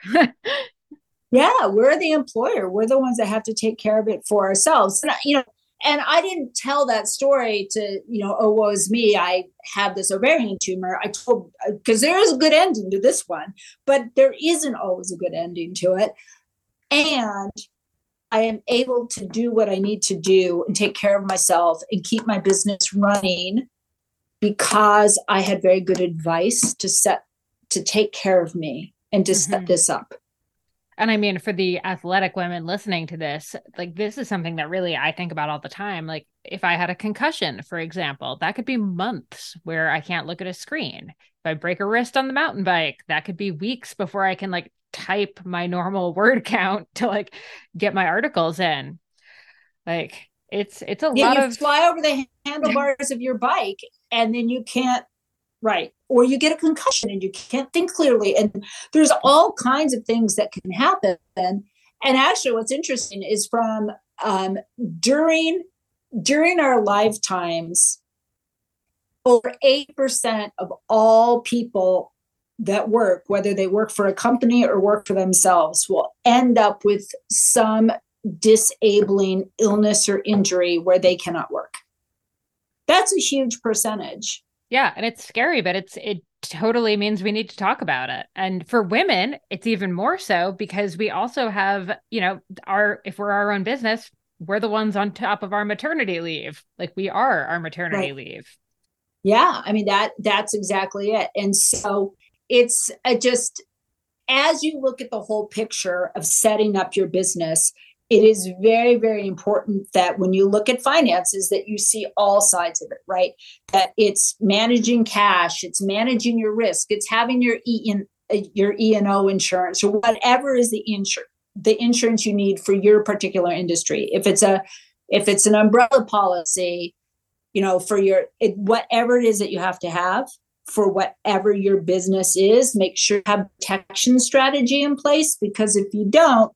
Yeah, we're the employer. We're the ones that have to take care of it for ourselves. And, you know, and I didn't tell that story to, you know, oh, woe is me, I have this ovarian tumor. I told, because there is a good ending to this one, but there isn't always a good ending to it. And I am able to do what I need to do and take care of myself and keep my business running because I had very good advice to set, to take care of me and to mm-hmm. set this up. And I mean, for the athletic women listening to this, like, this is something that really I think about all the time. Like, if I had a concussion, for example, that could be months where I can't look at a screen. If I break a wrist on the mountain bike, that could be weeks before I can like type my normal word count to like get my articles in. Like, it's, it's a yeah, lot you of fly over the handlebars of your bike and then you can't, right. Or you get a concussion and you can't think clearly. And there's all kinds of things that can happen. And actually what's interesting is from um, during, during our lifetimes, over eight percent of all people that work, whether they work for a company or work for themselves, will end up with some disabling illness or injury where they cannot work. That's a huge percentage. Yeah. And it's scary, but it's, it totally means we need to talk about it. And for women, it's even more so because we also have, you know, our, if we're our own business, we're the ones on top of our maternity leave. Like we are our maternity right. leave. Yeah. I mean, that, that's exactly it. And so it's uh, just, as you look at the whole picture of setting up your business, it is very, very important that when you look at finances, that you see all sides of it, right? That it's managing cash, it's managing your risk, it's having your E and your E and O insurance, or whatever is the insur- the insurance you need for your particular industry. If it's a, if it's an umbrella policy, you know, for your it, whatever it is that you have to have for whatever your business is, make sure you have a protection strategy in place, because if you don't,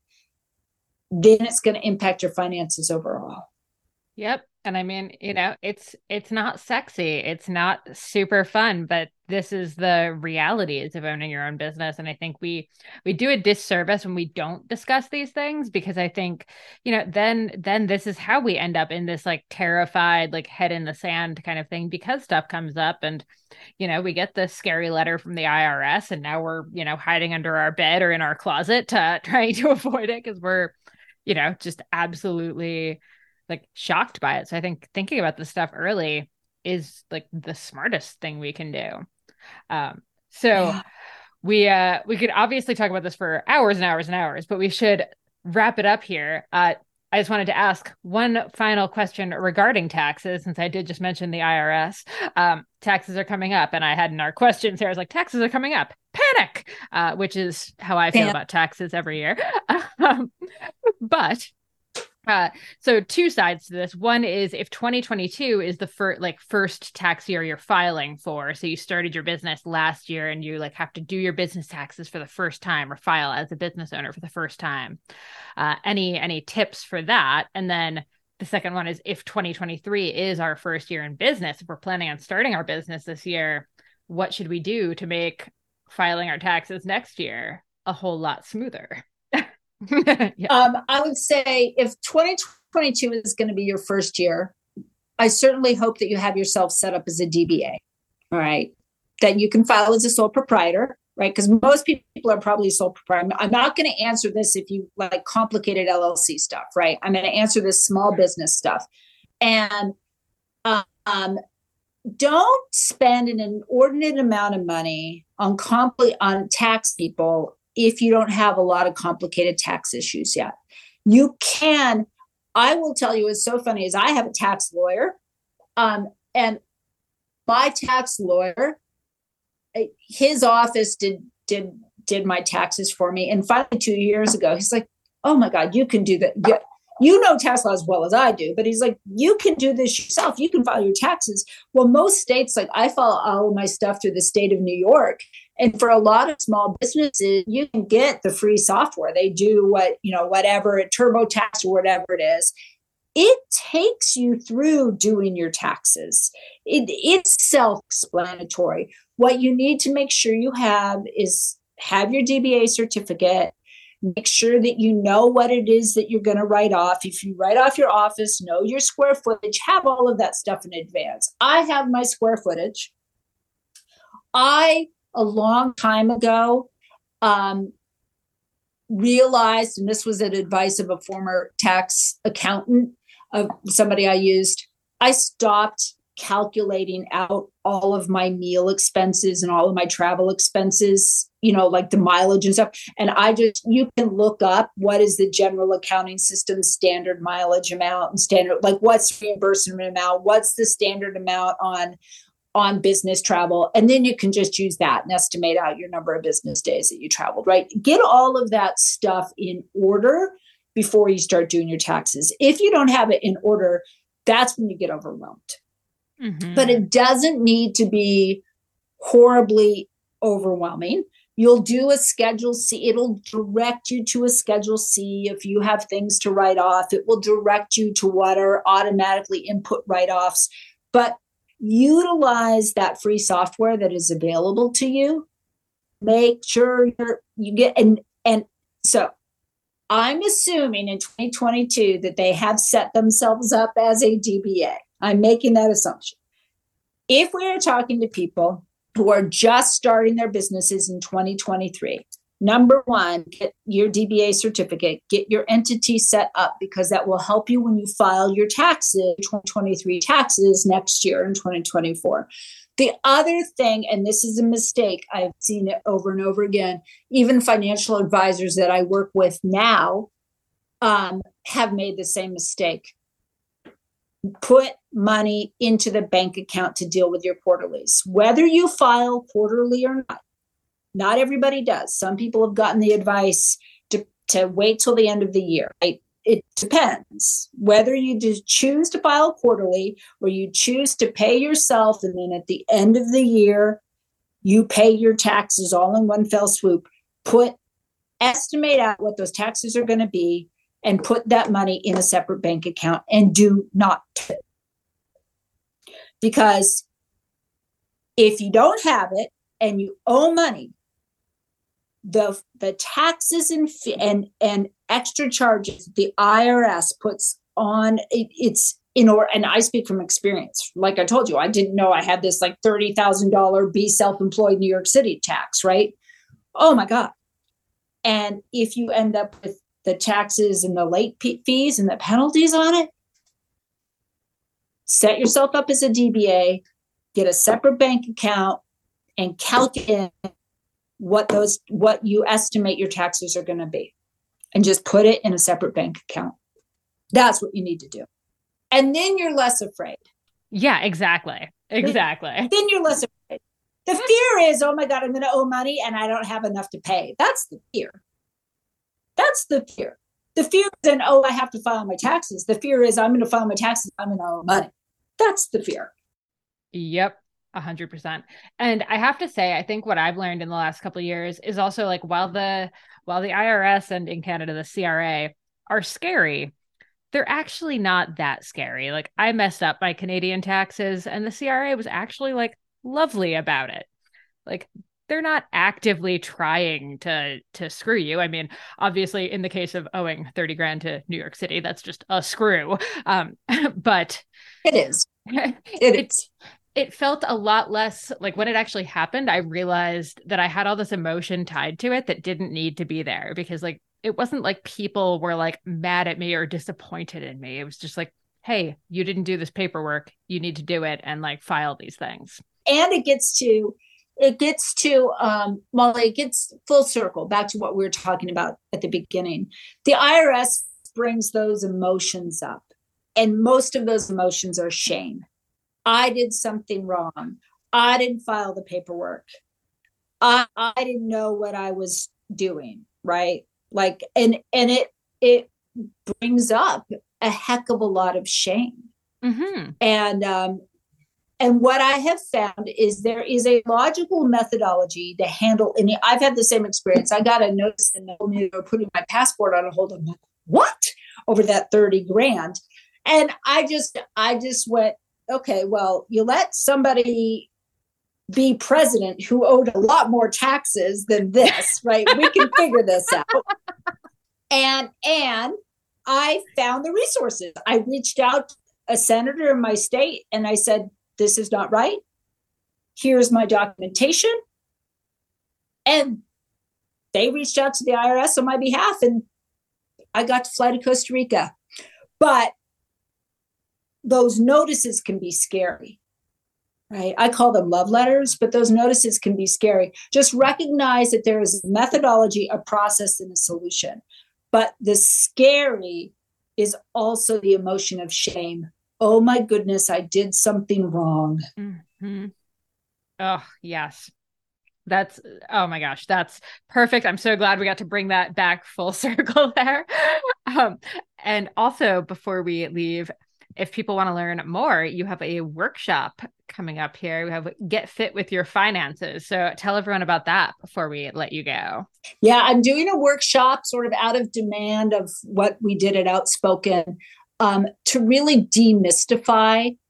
then it's going to impact your finances overall. Yep. And I mean, you know, it's, it's not sexy. It's not super fun, but this is the realities of owning your own business. And I think we, we do a disservice when we don't discuss these things, because I think, you know, then, then this is how we end up in this like terrified, like head in the sand kind of thing, because stuff comes up and, you know, we get this scary letter from the I R S and now we're, you know, hiding under our bed or in our closet to trying to avoid it because we're, you know, just absolutely like shocked by it. So I think thinking about this stuff early is like the smartest thing we can do. Um, so yeah. we, uh, we could obviously talk about this for hours and hours and hours, but we should wrap it up here. Uh, I just wanted to ask one final question regarding taxes, since I did just mention the I R S. Um, taxes are coming up, and I had in our questions here, I was like, taxes are coming up. Panic, uh, which is how I feel Pan- about taxes every year. um, but uh, so two sides to this. One is if twenty twenty-two is the first, like first tax year you're filing for. So you started your business last year and you like have to do your business taxes for the first time or file as a business owner for the first time. Uh, any, any tips for that? And then the second one is if twenty twenty-three is our first year in business, if we're planning on starting our business this year, what should we do to make filing our taxes next year a whole lot smoother? yeah. um, I would say if twenty twenty-two is going to be your first year, I certainly hope that you have yourself set up as a D B A, all right, that you can file as a sole proprietor, right? Because most people are probably sole proprietor. I'm not going to answer this if you like complicated L L C stuff, right? I'm going to answer this small business stuff. And um, don't spend an inordinate amount of money on compli- on tax people if you don't have a lot of complicated tax issues yet. You can, I will tell you, it's so funny, is I have a tax lawyer, um, and my tax lawyer, his office did did did my taxes for me. And finally, two years ago, he's like, oh my God, you can do that. Yeah. You know tax law as well as I do, but he's like, you can do this yourself. You can file your taxes. Well, most states, like I file all of my stuff through the state of New York. And for a lot of small businesses, you can get the free software. They do what, you know, whatever, TurboTax or whatever it is. It takes you through doing your taxes. It, it's self-explanatory. What you need to make sure you have is have your D B A certificate. Make sure that you know what it is that you're going to write off. If you write off your office, know your square footage, have all of that stuff in advance. I have my square footage. I, a long time ago, um, realized, and this was at advice of a former tax accountant, of somebody I used, I stopped calculating out all of my meal expenses and all of my travel expenses, you know, like the mileage and stuff. And I just, you can look up what is the general accounting system standard mileage amount and standard, like what's reimbursement amount, what's the standard amount on, on business travel. And then you can just use that and estimate out your number of business days that you traveled, right? Get all of that stuff in order before you start doing your taxes. If you don't have it in order, that's when you get overwhelmed. Mm-hmm. But it doesn't need to be horribly overwhelming. You'll do a Schedule C. It'll direct you to a Schedule C. If you have things to write off, it will direct you to what are automatically input write-offs. But utilize that free software that is available to you. Make sure you're, you get, and, and so I'm assuming in twenty twenty-two that they have set themselves up as a D B A. I'm making that assumption. If we are talking to people who are just starting their businesses in twenty twenty-three, number one, get your D B A certificate, get your entity set up, because that will help you when you file your taxes, twenty twenty-three taxes next year in twenty twenty-four. The other thing, and this is a mistake, I've seen it over and over again, even financial advisors that I work with now um, have made the same mistake. Put money into the bank account to deal with your quarterlies, whether you file quarterly or not. Not everybody does. Some people have gotten the advice to, to wait till the end of the year. Right? It depends whether you just choose to file quarterly or you choose to pay yourself. And then at the end of the year, you pay your taxes all in one fell swoop. Put, estimate out what those taxes are going to be and put that money in a separate bank account and do not. Because if you don't have it and you owe money, the the taxes and and and extra charges the I R S puts on it, it's in or and I speak from experience. Like I told you, I didn't know I had this like thirty thousand dollars be self-employed New York City tax, right? Oh my God. And if you end up with the taxes and the late p- fees and the penalties on it, set yourself up as a D B A, get a separate bank account, and calculate what those what you estimate your taxes are going to be, and just put it in a separate bank account. That's what you need to do. And then you're less afraid. Yeah, exactly. Exactly. Then, then you're less afraid. The fear is, oh my God, I'm going to owe money and I don't have enough to pay. That's the fear. That's the fear. The fear isn't, oh, I have to file my taxes. The fear is I'm going to file my taxes. I'm going to owe money. That's the fear. Yep. A hundred percent. And I have to say, I think what I've learned in the last couple of years is also like, while the, while the I R S and in Canada, the C R A are scary, they're actually not that scary. Like I messed up my Canadian taxes and the C R A was actually like lovely about it. Like they're not actively trying to, to screw you. I mean, obviously in the case of owing thirty grand to New York City, that's just a screw. Um, but it is, it it, is. It felt a lot less like when it actually happened, I realized that I had all this emotion tied to it that didn't need to be there, because like, it wasn't like people were like mad at me or disappointed in me. It was just like, hey, you didn't do this paperwork. You need to do it and like file these things. And it gets to, it gets to, um, Molly, it gets full circle back to what we were talking about at the beginning. The I R S brings those emotions up, and most of those emotions are shame. I did something wrong. I didn't file the paperwork. I, I didn't know what I was doing, right? Like, and and it it brings up a heck of a lot of shame. Mm-hmm. And um, and what I have found is there is a logical methodology to handle any. I've had the same experience. I got a notice and told me they were putting my passport on a hold. I'm like, what? Over that thirty grand. And I just I just went, okay, well, you let somebody be president who owed a lot more taxes than this, right? We can figure this out. And and I found the resources. I reached out to a senator in my state and I said, this is not right. Here's my documentation. And they reached out to the I R S on my behalf and I got to fly to Costa Rica. But those notices can be scary, right? I call them love letters, but those notices can be scary. Just recognize that there is a methodology, a process, and a solution. But the scary is also the emotion of shame. Oh my goodness, I did something wrong. Mm-hmm. Oh, yes. That's, oh my gosh, that's perfect. I'm so glad we got to bring that back full circle there. Um, and also, before we leave, if people want to learn more, you have a workshop coming up here. We have Get Fit with Your Finances. So tell everyone about that before we let you go. Yeah, I'm doing a workshop sort of out of demand of what we did at Outspoken um, to really demystify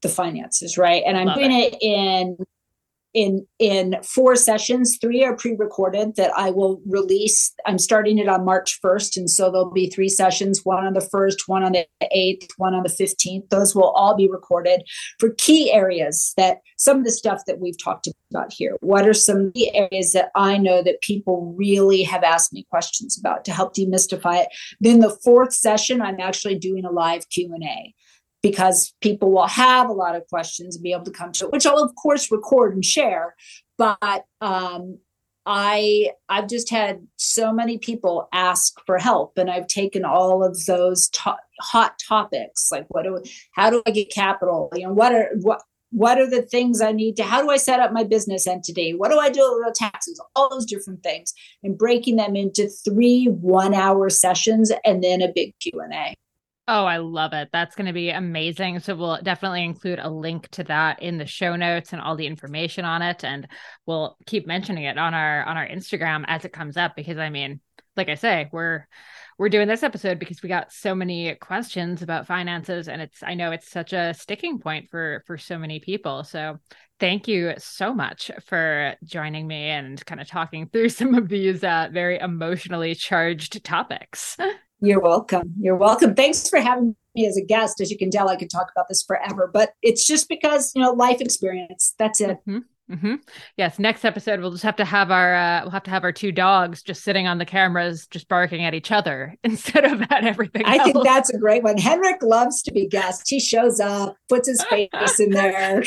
the finances, right? And I'm Love doing it. it in in in four sessions. Three are pre-recorded that I will release. I'm starting it on March first, and so there'll be three sessions, one on the first, one on the eighth, one on the fifteenth. Those will all be recorded for key areas, that some of the stuff that we've talked about here. What are some key areas that I know that people really have asked me questions about, to help demystify it? Then the fourth session, I'm actually doing a live Q and A, because people will have a lot of questions and be able to come to it, which I'll of course record and share. But um, I, I've just had so many people ask for help, and I've taken all of those to- hot topics, like what do, how do I get capital? You know, what are what what are the things I need to? How do I set up my business entity? What do I do with taxes? All those different things, and breaking them into three one-hour sessions, and then a big Q and A. Oh, I love it. That's going to be amazing. So we'll definitely include a link to that in the show notes and all the information on it. And we'll keep mentioning it on our on our Instagram as it comes up, because I mean, like I say, we're we're doing this episode because we got so many questions about finances, and it's I know it's such a sticking point for for so many people. So thank you so much for joining me and kind of talking through some of these uh, very emotionally charged topics. You're welcome. You're welcome. Thanks for having me as a guest. As you can tell, I could talk about this forever, but it's just because, you know, life experience. That's it. Mm-hmm. Mm-hmm. Yes. Next episode, we'll just have to have our, uh, we'll have to have our two dogs just sitting on the cameras, just barking at each other instead of at everything I else. think that's a great one. Henrik loves to be guest. He shows up, puts his face in there.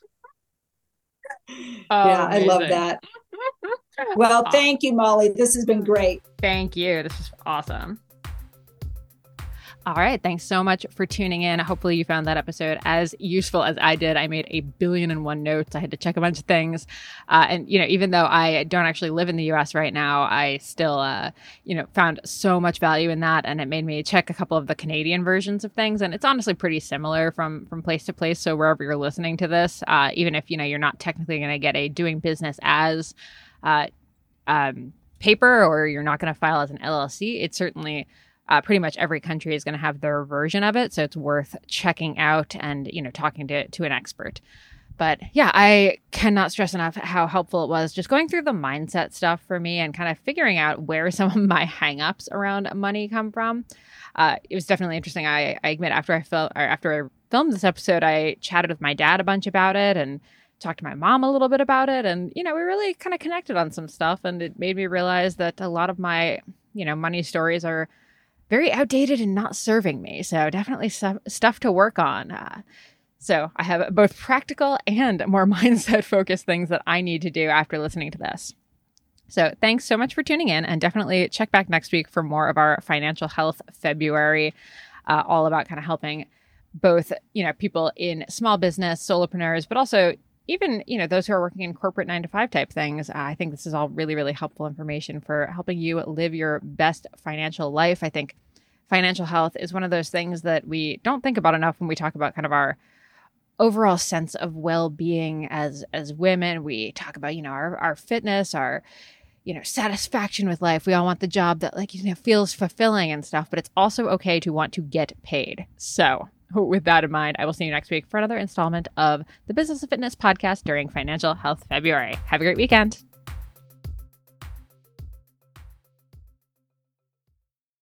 Oh, yeah, amazing. I love that. Well, thank you, Molly. This has been great. Thank you. This is awesome. All right. Thanks so much for tuning in. Hopefully you found that episode as useful as I did. I made a billion and one notes. I had to check a bunch of things. Uh, and, you know, even though I don't actually live in the U S right now, I still, uh, you know, found so much value in that. And it made me check a couple of the Canadian versions of things. And it's honestly pretty similar from, from place to place. So wherever you're listening to this, uh, even if, you know, you're not technically going to get a doing business as uh, um, paper, or you're not going to file as an L L C, it's certainly Uh, pretty much every country is going to have their version of it. So it's worth checking out and, you know, talking to, to an expert. But yeah, I cannot stress enough how helpful it was just going through the mindset stuff for me and kind of figuring out where some of my hangups around money come from. Uh, it was definitely interesting. I, I admit after I fil- or after I filmed this episode, I chatted with my dad a bunch about it and talked to my mom a little bit about it. And, you know, we really kind of connected on some stuff, and it made me realize that a lot of my, you know, money stories are very outdated and not serving me. So definitely some stuff to work on. Uh, so I have both practical and more mindset focused things that I need to do after listening to this. So thanks so much for tuning in, and definitely check back next week for more of our Financial Health February, uh, all about kind of helping both, you know, people in small business, solopreneurs, but also even, you know, those who are working in corporate nine to five type things. uh, I think this is all really, really helpful information for helping you live your best financial life. I think financial health is one of those things that we don't think about enough when we talk about kind of our overall sense of well-being as, as women. We talk about, you know, our, our fitness, our, you know, satisfaction with life. We all want the job that, like, you know, feels fulfilling and stuff, but it's also okay to want to get paid. So with that in mind, I will see you next week for another installment of the Business of Fitness podcast during Financial Health February. Have a great weekend.